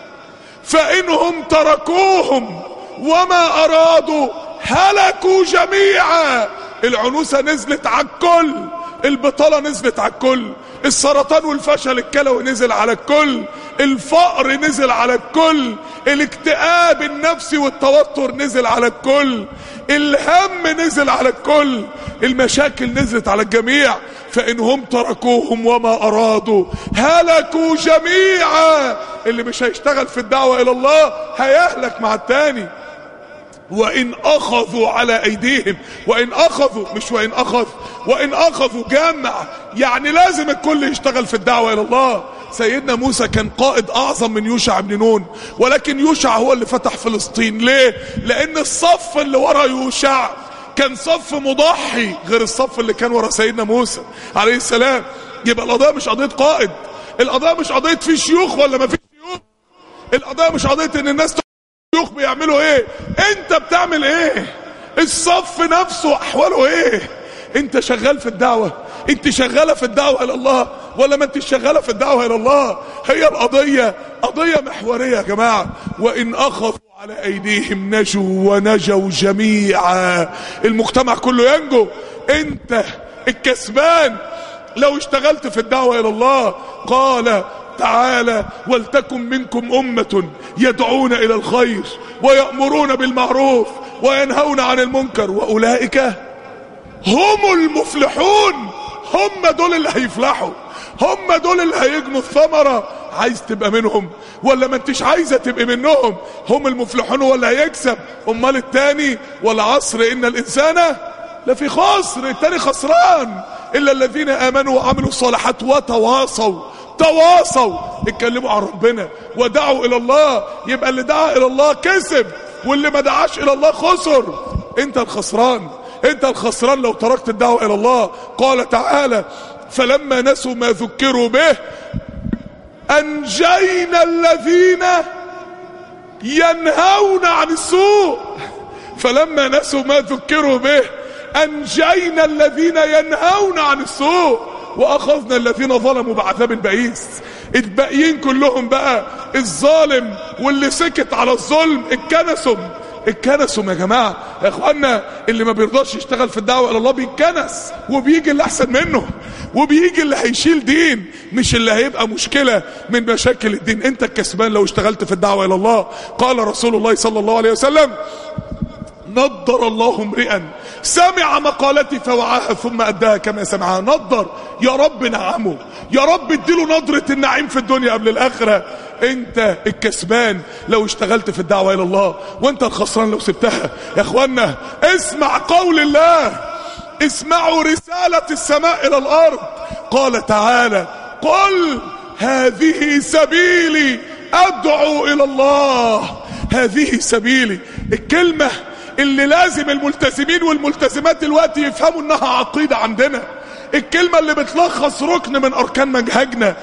فانهم تركوهم وما ارادوا هلكوا جميعا. العنوسة نزلت على الكل، البطالة نزلت على الكل، السرطان والفشل الكلوي نزل على الكل، الفقر نزل على الكل، الاكتئاب النفسي والتوتر نزل على الكل، الهم نزل على الكل، المشاكل نزلت على الجميع. فإنهم تركوهم وما أرادوا هلكوا جميعا. اللي مش هيشتغل في الدعوة إلى الله هيهلك مع التاني. وإن أخذوا على أيديهم، وإن أخذوا مش وإن أخذ، وإن أخذوا جمع، يعني لازم الكل يشتغل في الدعوة إلى الله. سيدنا موسى كان قائد أعظم من يوشع بن نون، ولكن يوشع هو اللي فتح فلسطين. ليه؟ لأن الصف اللي ورا يوشع كان صف مضحي غير الصف اللي كان ورا سيدنا موسى عليه السلام. يبقى القضية مش قضية قائد، القضية مش قضية في شيوخ ولا ما في شيوخ، القضية مش قضية ان الناس شيوخ بيعملوا ايه، انت بتعمل ايه، الصف نفسه احواله ايه. انت شغال في الدعوة، انت شغالة في الدعوة الى الله ولا ما انت شغالة في الدعوة الى الله؟ هي القضية قضية محورية يا جماعة. وان اخذوا على ايديهم نجوا ونجوا جميعا. المجتمع كله ينجو، انت الكسبان لو اشتغلت في الدعوة الى الله. قال تعالى: ولتكن منكم أمة يدعون إلى الخير ويأمرون بالمعروف وينهون عن المنكر وأولئك هم المفلحون. هم دول اللي هيفلحوا، هم دول اللي هيجنوا الثمرة. عايز تبقى منهم ولا ما انتش عايزة تبقى منهم؟ هم المفلحون هو اللي هيكسب، امال التاني والعصر إن الإنسان لفي خسر، التاني خسران. إلا الذين آمنوا وعملوا الصالحات وتواصوا تواصوا اتكلموا عن ربنا ودعوا الى الله. يبقى اللي دعا الى الله كسب، واللي ما دعاش الى الله خسر. انت الخسران، انت الخسران لو تركت الدعوة الى الله. قال تعالى: فلما نسوا ما ذكروا به انجينا الذين ينهون عن السوء. فلما نسوا ما ذكروا به انجينا الذين ينهون عن السوء واخذنا الذين ظلموا بعذاب بئيس. الباقيين كلهم بقى الظالم واللي سكت على الظلم اتكنسوا اتكنسوا يا جماعه يا اخوانا. اللي ما بيرضاش يشتغل في الدعوه الى الله بيتكنس، وبيجي اللي احسن منه، وبيجي اللي هيشيل دين، مش اللي هيبقى مشكله من مشاكل الدين. انت الكسبان لو اشتغلت في الدعوه الى الله. قال رسول الله صلى الله عليه وسلم: نضر الله امرئا سمع مقالتي فوعاها ثم اداها كما سمعها. نضر، يا رب نعمه، يا رب اديله نضرة النعيم في الدنيا قبل الاخرة. انت الكسبان لو اشتغلت في الدعوة الى الله، وانت الخسران لو سبتها. يا اخوانا اسمع قول الله، اسمعوا رسالة السماء الى الارض. قال تعالى: قل هذه سبيلي ادعو الى الله. هذه سبيلي، الكلمة اللي لازم الملتزمين والملتزمات دلوقتي يفهموا انها عقيدة عندنا، الكلمة اللي بتلخص ركن من اركان منهجنا.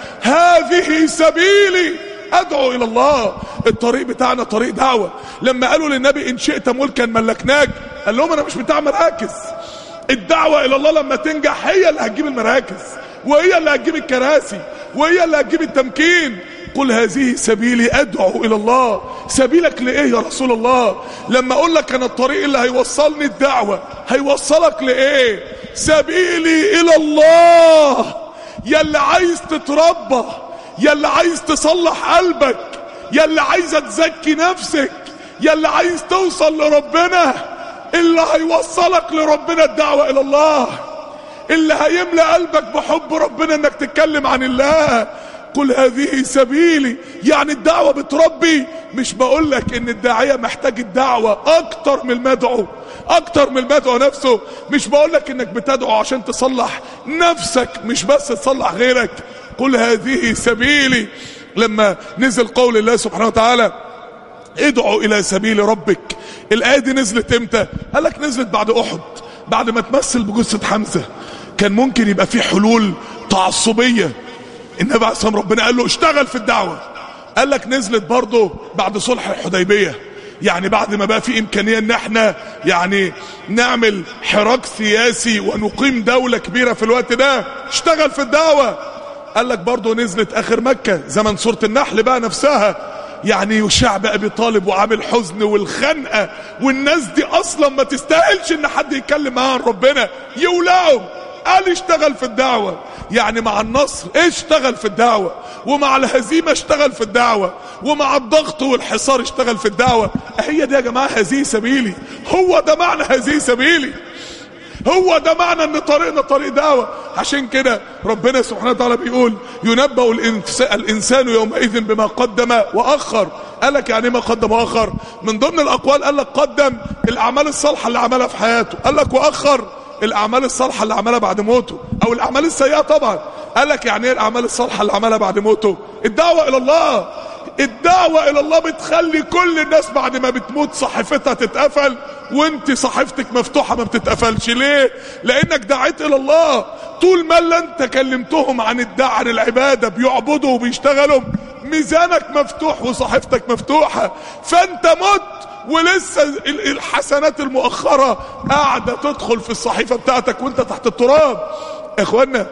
هذه سبيلي ادعو الى الله. الطريق بتاعنا طريق دعوة. لما قالوا للنبي ان شئت ملكا ملكناك، قال لهم انا مش بتاع مراكز. الدعوة الى الله لما تنجح هي اللي هتجيب المراكز، وهي اللي هتجيب الكراسي، وهي اللي هتجيب التمكين. قل هذه سبيلي ادعو الى الله. سبيلك لايه يا رسول الله؟ لما اقول لك انا الطريق اللي هيوصلني الدعوة هيوصلك لايه؟ سبيلي الى الله. يا اللي عايز تتربى، يا اللي عايز تصلح قلبك، يا اللي عايز تزكي نفسك، يا اللي عايز توصل لربنا، اللي هيوصلك لربنا الدعوة الى الله، اللي هيملأ قلبك بحب ربنا انك تتكلم عن الله. قل هذه سبيلي، يعني الدعوة بتربي. مش بقولك ان الداعية محتاج الدعوة اكتر من المدعو، اكتر من المدعو نفسه. مش بقولك انك بتدعو عشان تصلح نفسك، مش بس تصلح غيرك. قل هذه سبيلي. لما نزل قول الله سبحانه وتعالى: ادعوا الى سبيل ربك، الآية دي نزلت امتى؟ قالك نزلت بعد احد، بعد ما تمثل بجثة حمزة. كان ممكن يبقى في حلول تعصبية. النبي عليه الصلاة والسلام ربنا قال له اشتغل في الدعوة. قال لك نزلت برضه بعد صلح الحديبية، يعني بعد ما بقى في امكانية ان احنا يعني نعمل حراك سياسي ونقيم دولة كبيرة في الوقت ده، اشتغل في الدعوة. قال لك برضه نزلت اخر مكة، زمن سورة النحل بقى نفسها، يعني شعب ابي طالب وعامل حزن والخنقة، والناس دي اصلا ما تستاهلش ان حد يتكلم معاها عن ربنا، يولعوا. قال اشتغل في الدعوة. يعني مع النصر اشتغل في الدعوة، ومع الهزيمة اشتغل في الدعوة، ومع الضغط والحصار اشتغل في الدعوة. هي دي يا جماعة هذه سبيلي. هو ده معنى هذه سبيلي، هو ده معنى ان طريقنا طريق دعوة. عشان كده ربنا سبحانه وتعالى بيقول: ينبأ الانسان يومئذ بما قدم واخر. قالك يعني ما قدم واخر؟ من ضمن الاقوال قالك قدم الاعمال الصالحة اللي عملها في حياته، قالك واخر الاعمال الصالحة اللي عملها بعد موته، او الاعمال السيئة طبعا. قالك يعني ايه الاعمال الصالحة اللي عملها بعد موته؟ الدعوة الى الله. الدعوة الى الله بتخلي كل الناس بعد ما بتموت صحيفتها تتقفل، وانت صحيفتك مفتوحة ما بتتقفلش. ليه؟ لانك دعيت الى الله. طول ما اللي انت كلمتهم عن الدعوة عن العبادة بيعبدوا وبيشتغلوا، ميزانك مفتوح وصحيفتك مفتوحة. فانت مت ولسه الحسنات المؤخرة قاعدة تدخل في الصحيفة بتاعتك وانت تحت التراب. اخوانا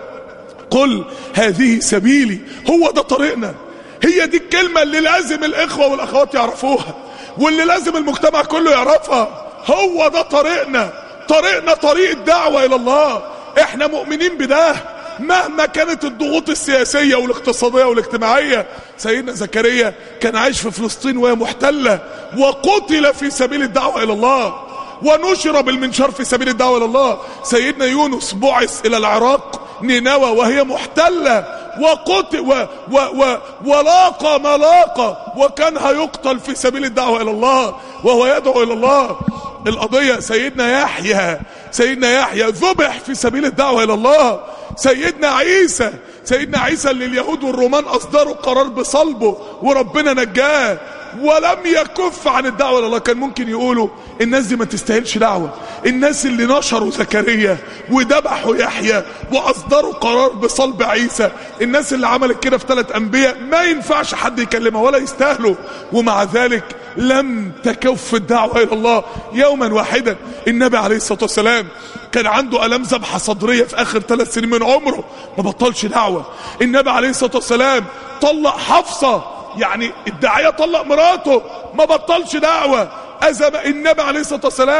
قل هذه سبيلي، هو ده طريقنا. هي دي الكلمة اللي لازم الاخوة والاخوات يعرفوها، واللي لازم المجتمع كله يعرفها. هو ده طريقنا، طريقنا طريق الدعوة الى الله. احنا مؤمنين بده مهما كانت الضغوط السياسية والاقتصادية والاجتماعية. سيدنا زكريا كان عايش في فلسطين وهي محتلة، وقتل في سبيل الدعوة الى الله، ونشر بالمنشار في سبيل الدعوة الى الله. سيدنا يونس بعث الى العراق نينوى وهي محتلة، وقتل و و و ولاقى ما لاقى، وكان هيقتل في سبيل الدعوة الى الله وهو يدعو الى الله. القضية سيدنا يحيى، سيدنا يحيى ذبح في سبيل الدعوة الى الله. سيدنا عيسى، سيدنا عيسى اللي اليهود والرومان اصدروا قرار بصلبه وربنا نجاه، ولم يكف عن الدعوة الى الله. كان ممكن يقولوا الناس دي ما تستاهلش دعوة. الناس اللي نشروا زكريا وذبحوا يحيى واصدروا قرار بصلب عيسى، الناس اللي عملت كده في ثلاث انبياء، ما ينفعش حد يكلمها ولا يستاهلوا. ومع ذلك لم تكف الدعوة الى الله يوما واحدا. النبي عليه الصلاة والسلام كان عنده ألم ذبحة صدرية في اخر ثلاث سنين من عمره، ما بطلش دعوة. النبي عليه الصلاة والسلام طلق حفصة، يعني الداعية طلق مراته، ما بطلش دعوة. أزم النبي عليه الصلاة والسلام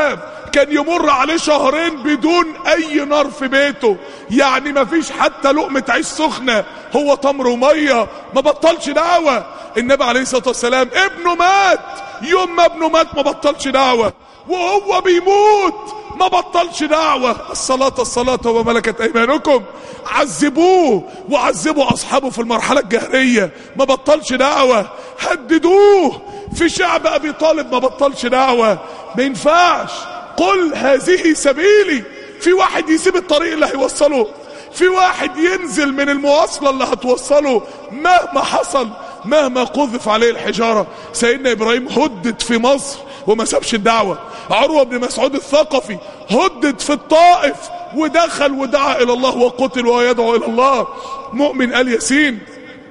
كان يمر عليه شهرين بدون اي نار في بيته، يعني ما فيش حتى لقمة عيش سخنة، هو تمر ومية، ما بطلش دعوة. النبي عليه الصلاة والسلام ابنه مات، يوم ما ابنه مات ما بطلش دعوة، وهو بيموت ما بطلش دعوة. الصلاة الصلاة وما ملكت ايمانكم، عذبوه وعذبوا اصحابه في المرحلة الجهرية ما بطلش دعوة، هددوه في شعب ابي طالب ما بطلش دعوة. ما ينفعش. قل هذه سبيلي، في واحد يسيب الطريق اللي هيوصله، في واحد ينزل من المواصلة اللي هتوصله مهما حصل، مهما قذف عليه الحجارة. سيدنا ابراهيم هدد في مصر وما سابش الدعوة. عروة بن مسعود الثقفي هدد في الطائف ودخل ودعا الى الله وقتل وهو يدعو الى الله. مؤمن آل ياسين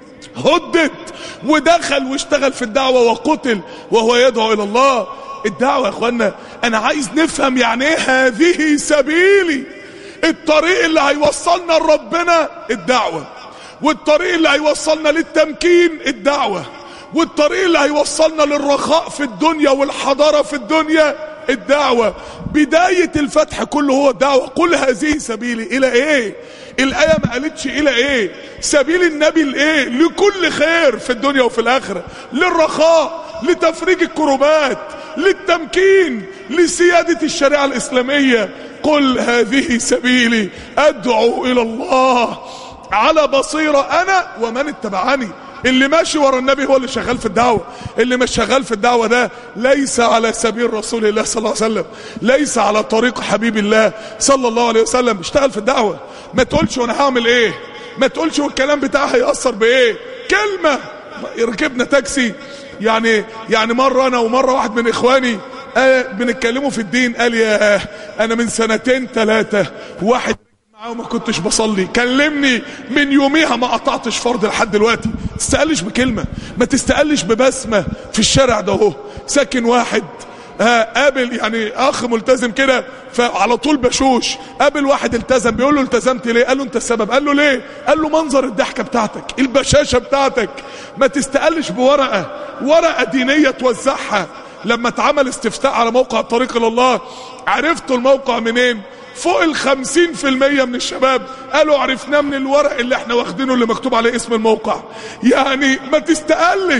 هدد ودخل واشتغل في الدعوة وقتل وهو يدعو الى الله. الدعوة يا اخوانا، انا عايز نفهم يعني ايه هذه سبيلي. الطريق اللي هيوصلنا لربنا الدعوة، والطريق اللي هيوصلنا للتمكين الدعوة، والطريق اللي هيوصلنا للرخاء في الدنيا والحضارة في الدنيا الدعوة. بداية الفتح كله هو الدعوة. قل هذه سبيلي الى ايه؟ الآية ما قالتش الى ايه. سبيل النبي لايه؟ لكل خير في الدنيا وفي الاخرة، للرخاء، لتفريج الكربات، للتمكين، لسيادة الشريعة الاسلامية. قل هذه سبيلي ادعو الى الله على بصيرة انا ومن اتبعني. اللي ماشي ورا النبي هو اللي شغال في الدعوة، اللي مش شغال في الدعوة ده ليس على سبيل رسول الله صلى الله عليه وسلم، ليس على طريق حبيب الله صلى الله عليه وسلم. اشتغل في الدعوة. ما تقولش وانا هعمل ايه، ما تقولش والكلام بتاعها هيأثر بايه. كلمة. ركبنا تاكسي يعني يعني مرة انا ومرة واحد من اخواني آه بنتكلموا في الدين، قال يا انا من سنتين ثلاثة واحد معاه وما كنتش بصلي، كلمني من يوميها ما قطعتش فرض لحد دلوقتي. ما تستقلش بكلمة، ما تستقلش ببسمة في الشارع ده اهو. ساكن واحد ها قابل يعني اخ ملتزم كده، فعلى طول بشوش قابل واحد التزم، بيقول له التزمت ليه؟ قال له انت السبب. قال له ليه؟ قال له منظر الضحكة بتاعتك، البشاشة بتاعتك. ما تستقلش بورقة، ورقة دينية توزعها. لما اتعمل استفتاء على موقع الطريق الى الله، عرفتوا الموقع منين؟ فوق الخمسين في المية من الشباب قالوا عرفناه من الورق اللي احنا واخدينه اللي مكتوب عليه اسم الموقع. يعني ما تستقلش.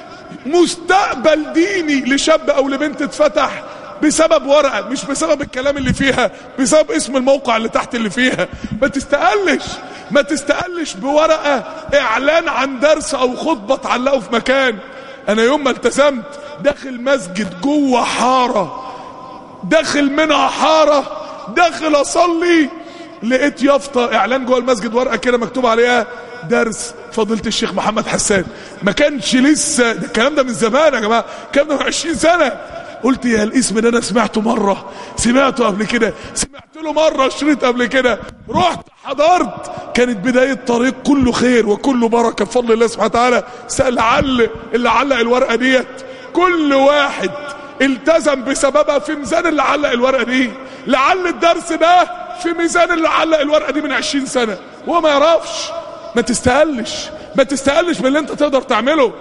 مستقبل ديني لشاب او لبنت اتفتح بسبب ورقة، مش بسبب الكلام اللي فيها، بسبب اسم الموقع اللي تحت اللي فيها. ما تستقلش، ما تستقلش بورقة اعلان عن درس او خطبة تعلقه في مكان. انا يوم ما التزمت داخل مسجد جوه حارة، داخل منها حارة، داخل اصلي لقيت يافطة اعلان جوه المسجد، ورقة كده مكتوب عليها درس فضيلة الشيخ محمد حسان. ما كانش لسه ده، الكلام ده من زمان يا جماعة، الكلام ده من عشرين سنة. قلت يا الاسم ده انا سمعته مرة، سمعته قبل كده، سمعت له مرة شريط قبل كده. رحت حضرت، كانت بداية طريق كله خير وكله بركة بفضل الله سبحانه وتعالى. لعل اللي علق الورقة ديت كل واحد التزم بسببها في ميزان اللي علق الورقة دي. لعل الدرس ده في ميزان اللي علق الورقة دي من عشرين سنة وهو ما يعرفش. ما تستقلش، ما تستقلش باللي انت تقدر تعمله.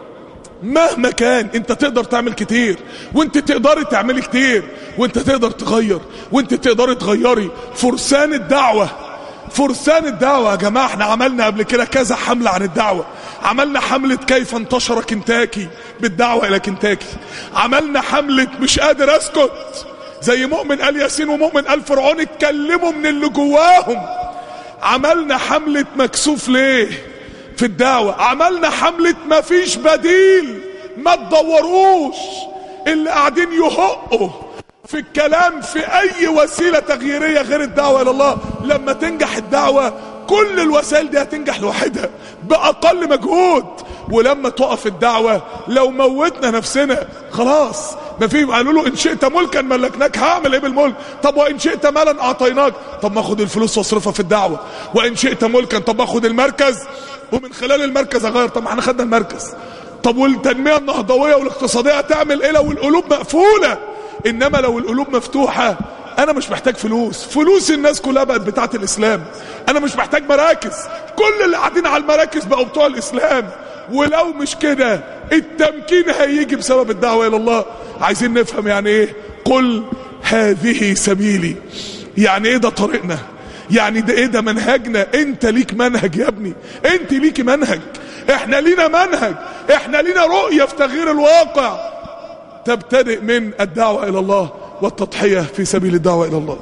مهما كان انت تقدر تعمل كتير، وانت تقدري تعملي كتير، وانت تقدر تغير، وانت تقدري تغيري. فرسان الدعوة، فرسان الدعوة يا جماعة. احنا عملنا قبل كده كذا حملة عن الدعوة. عملنا حملة كيف انتشر كنتاكي بالدعوة الى كنتاكي. عملنا حملة مش قادر اسكت زي مؤمن آل ياسين ومؤمن آل فرعون، اتكلموا من اللي جواهم. عملنا حملة مكسوف ليه في الدعوة. عملنا حملة ما فيش بديل، ما تدوروش. اللي قاعدين يهقوا في الكلام في اي وسيلة تغييرية غير الدعوة الى الله. لما تنجح الدعوة كل الوسائل دي هتنجح لوحدها باقل مجهود. ولما تقف الدعوة لو موتنا نفسنا خلاص ما في. قالوا له ان شئت ملكا ملكناك، هعمل ايه بالملك؟ طب وان شئت مالا اعطيناك، طب ما اخد الفلوس واصرفها في الدعوة. وان شئت ملكا، طب ما اخد المركز ومن خلال المركز اغير. طب ما احنا خدنا المركز. طب والتنمية النهضوية والاقتصادية هتعمل ايه لو القلوب مقفولة؟ انما لو القلوب مفتوحة انا مش محتاج فلوس، فلوس الناس كلها بقت بتاعت الاسلام. انا مش محتاج مراكز، كل اللي قاعدين على المراكز بقوا بتوع الاسلام. ولو مش كده التمكين هيجي بسبب الدعوة الى الله. عايزين نفهم يعني ايه قل هذه سبيلي. يعني ايه ده طريقنا؟ يعني ده ايه ده منهجنا؟ انت ليك منهج يا ابني، انت ليك منهج، احنا لينا منهج، احنا لينا رؤية في تغيير الواقع تبتدئ من الدعوة الى الله والتضحية في سبيل الدعوة الى الله.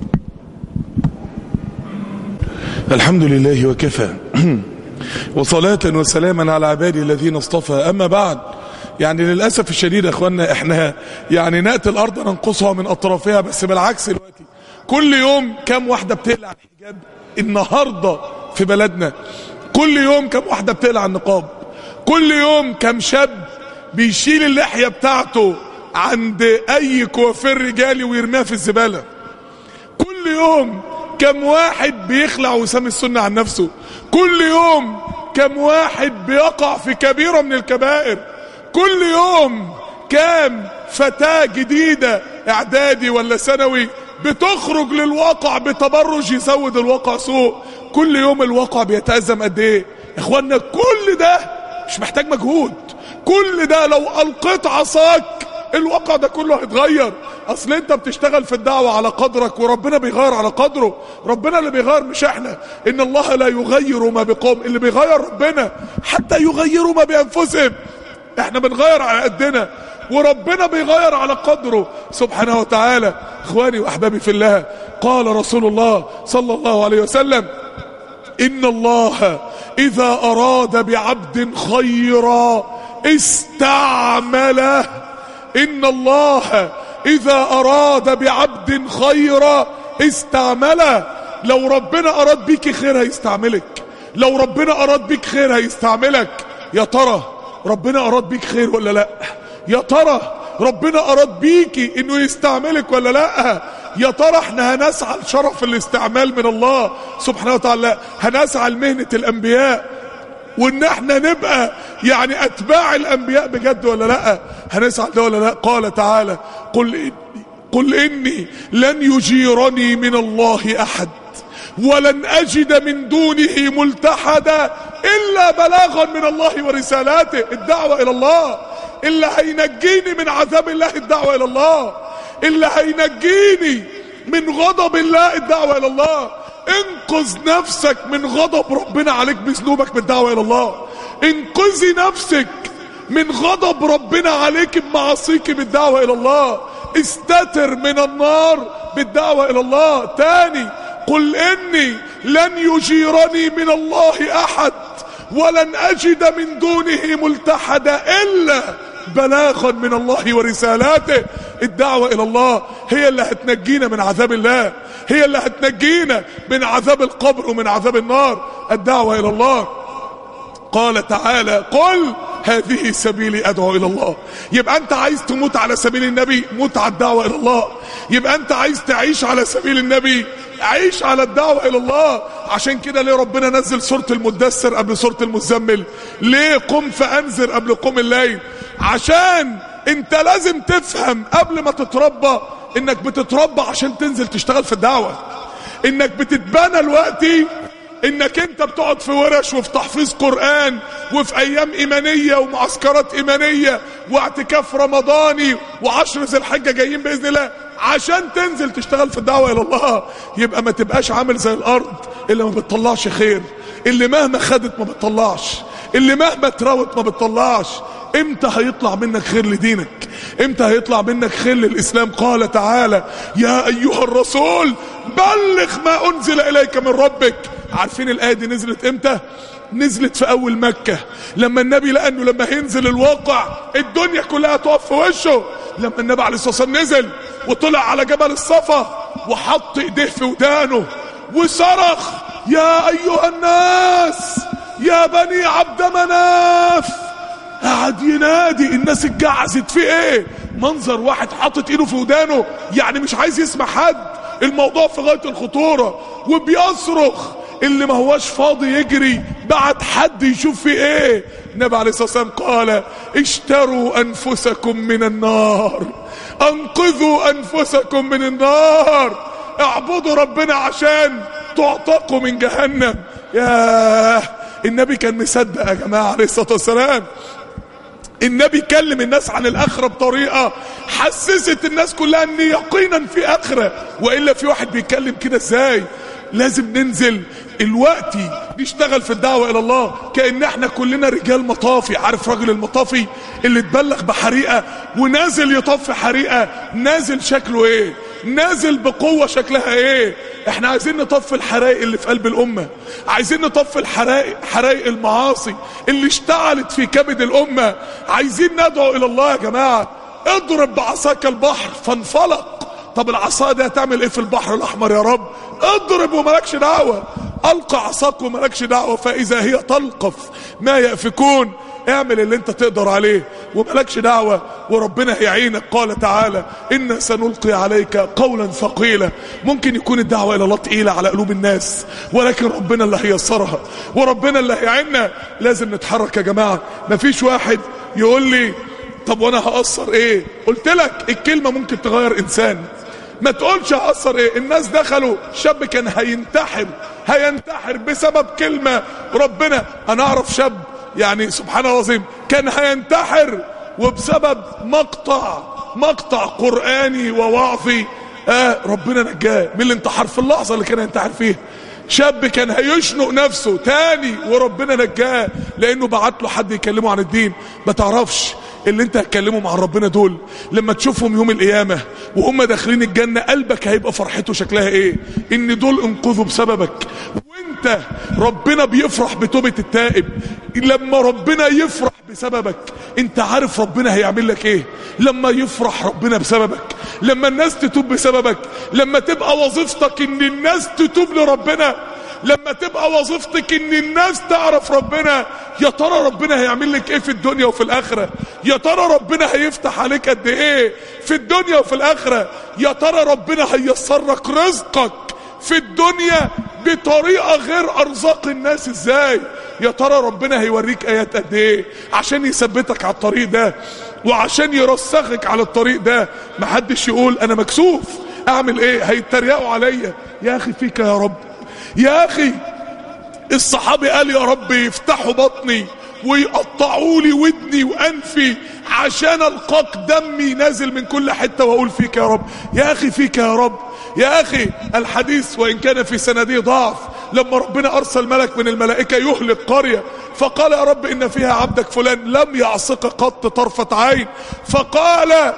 الحمد لله وكفى وصلاة وسلاما على عبادي الذين اصطفى. اما بعد، يعني للأسف الشديد يا اخوانا احنا يعني نأتي الارض ننقصها من اطرافها، بس بالعكس دلوقتي كل يوم كم واحدة بتقلع الحجاب النهاردة في بلدنا، كل يوم كم واحدة بتقلع النقاب، كل يوم كم شاب بيشيل اللحية بتاعته عند اي كوافير رجالي ويرميها في الزبالة، كل يوم كم واحد بيخلع وسام السنة عن نفسه، كل يوم كم واحد بيقع في كبيرة من الكبائر، كل يوم كام فتاة جديدة اعدادي ولا ثانوي بتخرج للواقع بتبرج يسود الواقع سوء. كل يوم الواقع بيتأزم قد ايه يا اخوانا؟ كل ده مش محتاج مجهود، كل ده لو القيت عصاك الواقع ده كله هيتغير. اصل انت بتشتغل في الدعوة على قدرك وربنا بيغير على قدره، ربنا اللي بيغير مش احنا. ان الله لا يغير ما بقوم، اللي بيغير ربنا حتى يغيروا ما بانفسهم. احنا بنغير على قدنا وربنا بيغير على قدره سبحانه وتعالى. اخواني واحبابي في الله، قال رسول الله صلى الله عليه وسلم: ان الله اذا اراد بعبد خيرا استعمله. ان الله اذا اراد بعبد خيرا استعمله. لو ربنا اراد بيك خير هيستعملك، لو ربنا اراد بيك خير هيستعملك. يا ترى ربنا اراد بيك خير ولا لا؟ يا ترى ربنا اراد بيكي انه يستعملك ولا لا؟ يا ترى احنا هنسعى لشرف الاستعمال من الله سبحانه وتعالى، هنسعى لمهنة الانبياء وان احنا نبقى يعني اتباع الانبياء بجد ولا لا؟ هنسعى ده ولا لا؟ قال تعالى: قل قل اني لن يجيرني من الله احد ولن اجد من دونه ملتحدا الا بلاغا من الله ورسالاته. الدعوة الى الله اللي هينجيني من عذاب الله، الدعوة الى الله اللي هينجيني من غضب الله، الدعوة الى الله. انقذ نفسك من غضب ربنا عليك بذنوبك بالدعوة الى الله، انقذي نفسك من غضب ربنا عليك بمعاصيك بالدعوة الى الله، استتر من النار بالدعوة الى الله. تاني: قل اني لن يجيرني من الله احد ولن اجد من دونه ملتحدا الا بلاغا من الله ورسالاته. الدعوة الى الله هي اللي هتنجينا من عذاب الله، هي اللي هتنجينا من عذاب القبر ومن عذاب النار. الدعوة الى الله. قال تعالى: قل هذه سبيلي ادعو الى الله. يبقى انت عايز تموت على سبيل النبي، موت على الدعوة الى الله. يبقى انت عايز تعيش على سبيل النبي، عيش على الدعوة الى الله. عشان كده ليه ربنا نزل سورة المدثر قبل سورة المزمل؟ ليه قم فانذر قبل قم الليل؟ عشان انت لازم تفهم قبل ما تتربى انك بتتربى عشان تنزل تشتغل في الدعوة، انك بتتبنى دلوقتي، انك انت بتقعد في ورش وفي تحفيظ قرآن وفي ايام ايمانية ومعسكرات ايمانية واعتكاف رمضاني وعشر ذي الحجة جايين باذن الله عشان تنزل تشتغل في الدعوة الى الله. يبقى ما تبقاش عامل زي الارض اللي ما بتطلعش خير، اللي مهما خدت ما بتطلعش، اللي مهما اتروت ما بتطلعش. امتى هيطلع منك خير لدينك؟ امتى هيطلع منك خير للاسلام؟ قال تعالى: يا ايها الرسول بلغ ما انزل اليك من ربك. عارفين الايه دي نزلت امتى؟ نزلت في اول مكة، لما النبي لقى انه لما هينزل الواقع الدنيا كلها تقف في وشه. لما النبي عليه الصلاة والسلام نزل وطلع على جبل الصفا وحط ايديه في ودانه وصرخ: يا ايها الناس يا بني عبد مناف. قعد ينادي، الناس اتجعزت في ايه؟ منظر واحد حاطط ايده في ودانه، يعني مش عايز يسمع حد، الموضوع في غاية الخطورة، وبيصرخ. اللي ما هواش فاضي يجري بعد حد يشوف في ايه. النبي عليه الصلاة والسلام قال: اشتروا انفسكم من النار، انقذوا انفسكم من النار، اعبدوا ربنا عشان تعتقوا من جهنم. ياه، النبي كان مصدق يا جماعة عليه الصلاة والسلام. النبي كلم الناس عن الاخرة بطريقة حسست الناس كلها ان يقينا في اخرة، وإلا في واحد بيتكلم كده ازاي؟ لازم ننزل الوقت نشتغل في الدعوة الى الله كأن احنا كلنا رجال مطافي. عارف راجل المطافي اللي اتبلغ بحريقة ونازل يطفي حريقة، نازل شكله ايه؟ نازل بقوة شكلها ايه؟ احنا عايزين نطفي الحرائق اللي في قلب الامة، عايزين نطفي الحرائق حرائق المعاصي اللي اشتعلت في كبد الامة، عايزين ندعو الى الله يا جماعة. اضرب بعصاك البحر فانفلق. طب العصا دي هتعمل ايه في البحر الاحمر يا رب؟ اضرب وملكش دعوة، القى عصاك وملكش دعوة، فاذا هي تلقف ما يأفكون. اعمل اللي انت تقدر عليه وملكش دعوة وربنا هيعينك. قال تعالى إنا سنلقي عليك قولا ثقيلا. ممكن يكون الدعوة الى الله تقيلة على قلوب الناس، ولكن ربنا اللي هيسرها وربنا اللي هيعيننا. لازم نتحرك يا جماعة. مفيش واحد يقول لي طب وانا هقصر ايه؟ قلت لك الكلمة ممكن تغير انسان. ما تقولش هقصر ايه. الناس دخلوا، شاب كان هينتحر هينتحر بسبب كلمة. ربنا انا اعرف شاب يعني سبحان الله العظيم كان هينتحر وبسبب مقطع مقطع قرآني ووعظي آه ربنا نجاه من الانتحار في اللحظة اللي كان هينتحر فيها. شاب كان هيشنق نفسه تاني وربنا نجاه لانه بعت له حد يكلمه عن الدين. ما تعرفش اللي انت هتكلمه مع ربنا دول لما تشوفهم يوم القيامة وهم داخلين الجنة قلبك هيبقى فرحته شكلها ايه؟ ان دول انقذوا بسببك. وانت ربنا بيفرح بتوبة التائب. لما ربنا يفرح بسببك انت عارف ربنا هيعمل لك ايه؟ لما يفرح ربنا بسببك، لما الناس تتوب بسببك، لما تبقى وظيفتك ان الناس تتوب لربنا، لما تبقى وظيفتك ان الناس تعرف ربنا. يا ترى ربنا هيعمل لك ايه في الدنيا وفي الاخرة؟ يا ترى ربنا هيفتح عليك قد ايه في الدنيا وفي الاخرة؟ يا ترى ربنا هيسر لك رزقك في الدنيا بطريقة غير ارزاق الناس ازاي؟ يا ترى ربنا هيوريك ايات قد ايه عشان يثبتك على الطريق ده وعشان يرسخك على الطريق ده. محدش يقول انا مكسوف اعمل ايه، هيتريقوا عليا. يا اخي فيك يا رب. يا اخي الصحابي قال يا رب يفتحوا بطني ويقطعوا لي ودني وانفي عشان القاك دمي نازل من كل حتة واقول فيك يا رب. يا اخي فيك يا رب. يا اخي الحديث وان كان في سنده ضعف لما ربنا ارسل ملك من الملائكة يهلك قرية فقال يا رب ان فيها عبدك فلان لم يعصك قط طرفة عين، فقال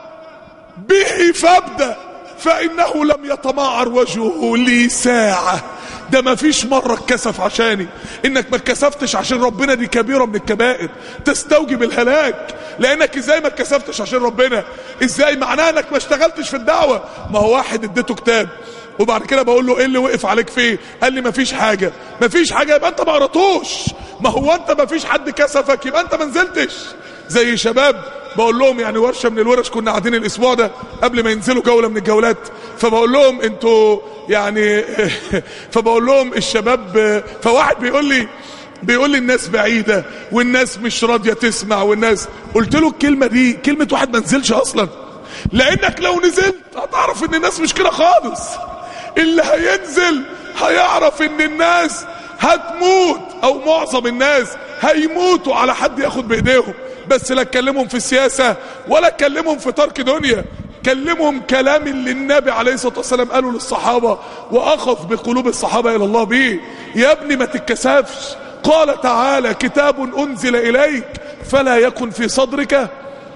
به فابدأ فانه لم يتمعر وجهه لي ساعة. ده ما فيش مرة اتكسف عشاني. انك ما اتكسفتش عشان ربنا دي كبيرة من الكبائر تستوجب الهلاك. لانك ازاي ما اتكسفتش عشان ربنا؟ ازاي؟ معناها انك ما اشتغلتش في الدعوة. ما هو واحد اديته كتاب وبعد كده بقول له ايه اللي وقف عليك فيه؟ قال لي ما فيش حاجة. ما فيش حاجة يبقى انت ما قرأتوش. ما هو انت ما فيش حد كسفك يبقى انت ما نزلتش. زي شباب بقول لهم يعني ورشة من الورش كنا قاعدين الاسبوع ده قبل ما ينزلوا جولة من الجولات، فبقول لهم انتوا يعني فبقول لهم الشباب، فواحد بيقول لي بيقول لي الناس بعيدة والناس مش راضية تسمع والناس. قلت له الكلمة دي كلمة واحد ما نزلش اصلا، لانك لو نزلت هتعرف ان الناس مش كده خالص. اللي هينزل هيعرف ان الناس هتموت او معظم الناس هيموتوا على حد ياخد بايديهم. بس لا تكلمهم في السياسة ولا تكلمهم في ترك دنيا، كلمهم كلام اللي النبي عليه الصلاة والسلام قاله للصحابة واخذ بقلوب الصحابة الى الله بيه. يا ابني ما تتكسفش. قال تعالى كتاب انزل اليك فلا يكن في صدرك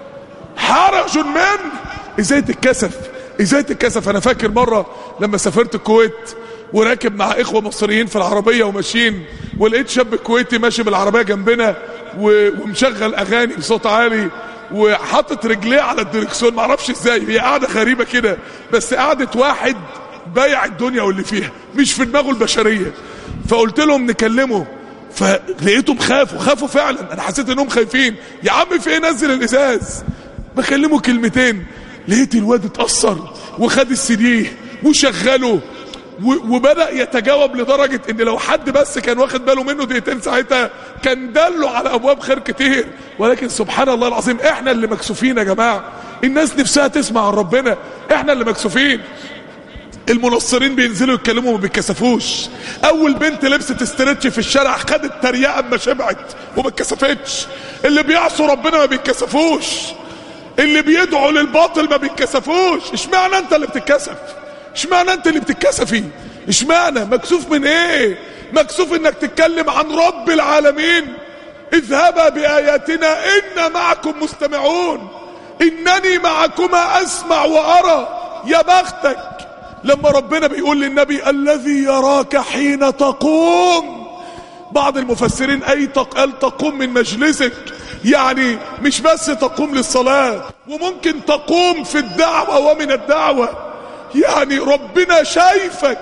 حرج منه. ازاي تتكسف؟ ازاي تتكسف؟ انا فاكر مرة لما سافرت الكويت وراكب مع اخوة مصريين في العربية وماشيين، ولقيت شاب كويتي ماشي بالعربية جنبنا ومشغل اغاني بصوت عالي وحاطط رجليه على الدركسون. معرفش ازاي، هي قاعدة غريبة كده بس قاعدة واحد بايع الدنيا واللي فيها مش في دماغه البشرية. فقلت لهم نكلمه فلقيتهم خافوا خافوا فعلا. انا حسيت انهم خايفين. يا عم في ايه؟ نزل الازاز. بكلمه كلمتين لقيت الواد اتأثر وخد السي دي وشغله وبدأ يتجاوب لدرجة ان لو حد بس كان واخد باله منه دقيقتين ساعتها كان دله على ابواب خير كتير. ولكن سبحان الله العظيم احنا اللي مكسوفين يا جماعة. الناس نفسها تسمع عن ربنا، احنا اللي مكسوفين. المنصرين بينزلوا يتكلموا وما بيتكسفوش. اول بنت لبست استرتش في الشارع خدت تريقه اما شبعت وما اتكسفتش. اللي بيعصوا ربنا ما بيتكسفوش، اللي بيدعوا للباطل ما بيتكسفوش. اشمعنى انت اللي بتتكسف؟ اشمعنى انت اللي بتتكسفي؟ اشمعنى مكسوف من ايه؟ مكسوف انك تتكلم عن رب العالمين. اذهبا بآياتنا إنا معكم مستمعون إنني معكما أسمع وأرى. يا بختك لما ربنا بيقول للنبي الذي يراك حين تقوم. بعض المفسرين أي قال تقوم من مجلسك، يعني مش بس تقوم للصلاة، وممكن تقوم في الدعوة ومن الدعوة. يعني ربنا شايفك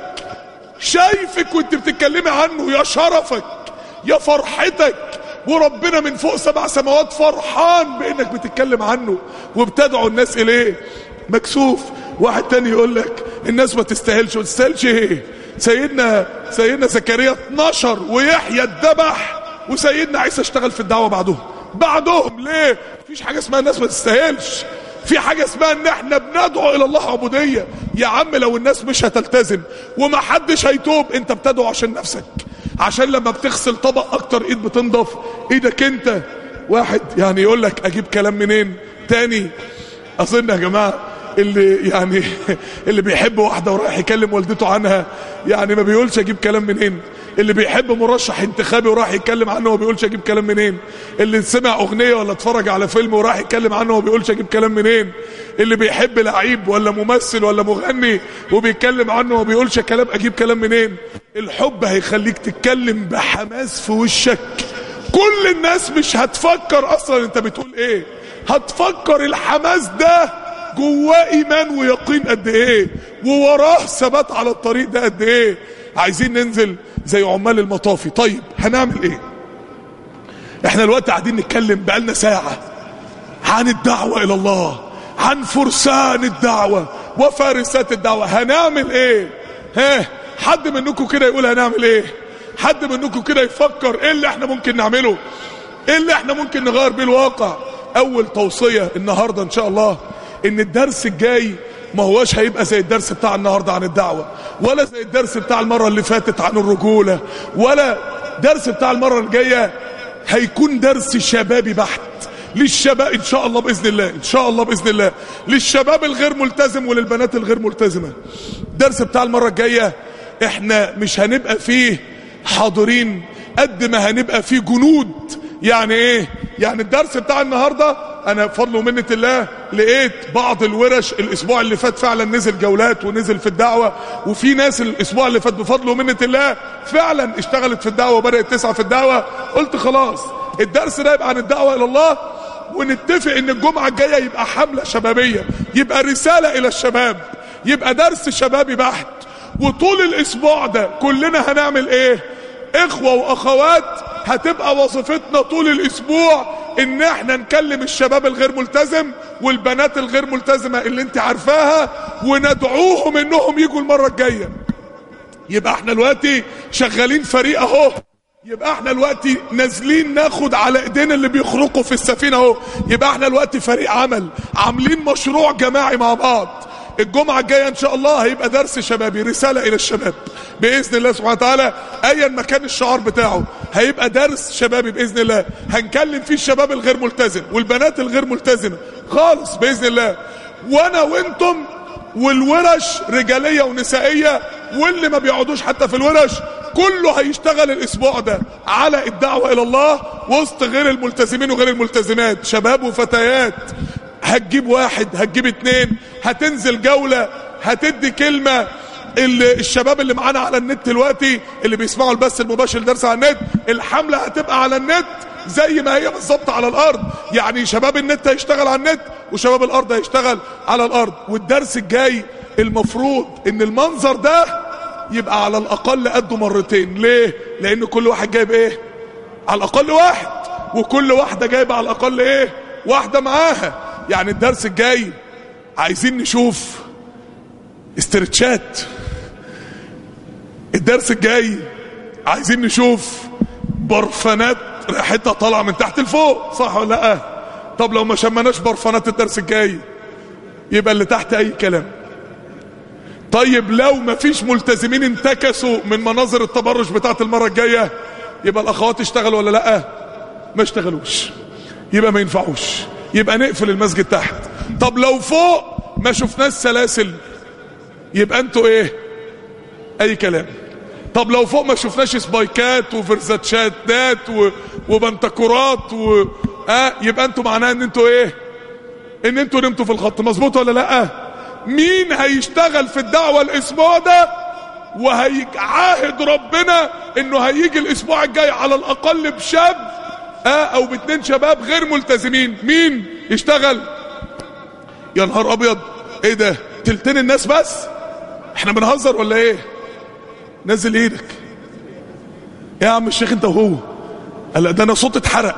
شايفك وانت بتتكلمي عنه، يا شرفك يا فرحتك. وربنا من فوق سبع سماوات فرحان بانك بتتكلم عنه وبتدعو الناس اليه. مكسوف. واحد تاني يقول لك الناس ما تستاهلش. ما تستاهلش ايه؟ سيدنا سيدنا زكريا اتناشر ويحيى اتذبح وسيدنا عيسى اشتغل في الدعوه بعدهم. بعدهم ليه؟ مفيش حاجه اسمها الناس ما تستاهلش. في حاجه اسمها ان احنا بندعو الى الله عبوديه. يا عم لو الناس مش هتلتزم ومحدش هيتوب، انت بتدعو عشان نفسك، عشان لما بتغسل طبق اكتر ايد بتنضف ايدك انت. واحد يعني يقول لك اجيب كلام منين؟ تاني اظن يا جماعه اللي يعني اللي بيحب واحده ورايح يكلم والدته عنها يعني ما بيقولش اجيب كلام منين. اللي بيحب مرشح انتخابي وراح يتكلم عنه وما بيقولش اجيب كلام منين. اللي سمع اغنيه ولا اتفرج على فيلم وراح يتكلم عنه وما بيقولش اجيب كلام منين. اللي بيحب لعيب ولا ممثل ولا مغني وبيتكلم عنه وما بيقولش كلام اجيب كلام منين. الحب هيخليك تتكلم بحماس في وشك. كل الناس مش هتفكر اصلا انت بتقول ايه، هتفكر الحماس ده جواه ايمان ويقين قد ايه، ووراه ثبات على الطريق ده قد ايه. عايزين ننزل زي عمال المطافي. طيب هنعمل ايه؟ احنا الوقت قاعدين نتكلم بقالنا ساعة عن الدعوة الى الله، عن فرسان الدعوة وفارسات الدعوة. هنعمل ايه؟ ها حد منكم كده يقول هنعمل ايه؟ حد منكم كده يفكر ايه اللي احنا ممكن نعمله، ايه اللي احنا ممكن نغير بيه الواقع. اول توصية النهاردة ان شاء الله ان الدرس الجاي ما هواش هيبقى زي الدرس بتاع النهاردة عن الدعوة، ولا زي الدرس بتاع المرة اللي فاتت عن الرجولة، ولا درس بتاع المرة الجاية هيكون درس شبابي بحت للشباب ان شاء الله باذن الله. ان شاء الله باذن الله للشباب الغير ملتزم وللبنات الغير ملتزمة. الدرس بتاع المرة الجاية احنا مش هنبقى فيه حاضرين قد ما هنبقى فيه جنود. يعني ايه؟ يعني الدرس بتاع النهاردة انا بفضل ومنة الله لقيت بعض الورش الاسبوع اللي فات فعلا نزل جولات ونزل في الدعوة، وفي ناس الاسبوع اللي فات بفضل ومنة الله فعلا اشتغلت في الدعوة وبدأت تسعى في الدعوة. قلت خلاص الدرس ده يبقى عن الدعوة الى الله، ونتفق ان الجمعة الجاية يبقى حملة شبابية، يبقى رسالة الى الشباب، يبقى درس شبابي بحت. وطول الاسبوع ده كلنا هنعمل ايه؟ اخوة واخوات هتبقى وظيفتنا طول الاسبوع ان احنا نكلم الشباب الغير ملتزم والبنات الغير ملتزمة اللي انت عارفاها، وندعوهم انهم يجوا المرة الجاية. يبقى احنا دلوقتي شغالين فريق اهو، يبقى احنا دلوقتي نازلين ناخد على ايدينا اللي بيخرقوا في السفينة اهو. يبقى احنا دلوقتي فريق عمل عاملين مشروع جماعي مع بعض. الجمعة الجاية ان شاء الله هيبقى درس شبابي، رسالة الى الشباب باذن الله سبحانه وتعالى. ايا ما كان الشعار بتاعه هيبقى درس شبابي باذن الله، هنكلم فيه الشباب الغير ملتزم والبنات الغير ملتزمة خالص باذن الله. وانا وانتم والورش رجالية ونسائية، واللي ما بيقعدوش حتى في الورش كله هيشتغل الاسبوع ده على الدعوة الى الله وسط غير الملتزمين وغير الملتزمات، شباب وفتيات. هتجيب واحد، هتجيب اتنين، هتنزل جولة، هتدي كلمة. الشباب اللي معانا على النت دلوقتي اللي بيسمعوا البث المباشر درس على النت، الحملة هتبقى على النت زي ما هي بالظبط على الارض. يعني شباب النت هيشتغل على النت وشباب الارض هيشتغل على الارض. والدرس الجاي المفروض ان المنظر ده يبقى على الاقل قده مرتين. ليه؟ لان كل واحد جايب ايه؟ على الاقل واحد، وكل واحدة جايبة على الاقل ايه؟ واحدة معاها. يعني الدرس الجاي عايزين نشوف استرتشات. الدرس الجاي عايزين نشوف برفانات ريحتها طالعه من تحت لفوق، صح ولا لا؟ طب لو ما شمناش برفانات الدرس الجاي يبقى اللي تحت اي كلام. طيب لو ما فيش ملتزمين انتكسوا من مناظر التبرج بتاعت المرة الجاية، يبقى الاخوات اشتغلوا ولا لا؟ ما اشتغلوش، يبقى ما ينفعوش، يبقى نقفل المسجد تحت. طب لو فوق ما شفناش سلاسل، يبقى انتوا ايه؟ اي كلام. طب لو فوق ما شفناش سبايكات وفرزاتشات وبنتكورات و... اه يبقى انتوا معناه ان انتوا ايه؟ ان انتوا نمتوا في الخط. مظبوط ولا لا؟ مين هيشتغل في الدعوة الاسبوع ده وهيعاهد ربنا انه هيجي الاسبوع الجاي على الاقل بشاب اه او باتنين شباب غير ملتزمين؟ مين يشتغل؟ يا نهار ابيض، ايه ده؟ تلتين الناس بس؟ احنا بنهزر ولا ايه؟ نزل ايدك يا عم الشيخ انت وهو. قال ده انا صوتي اتحرق.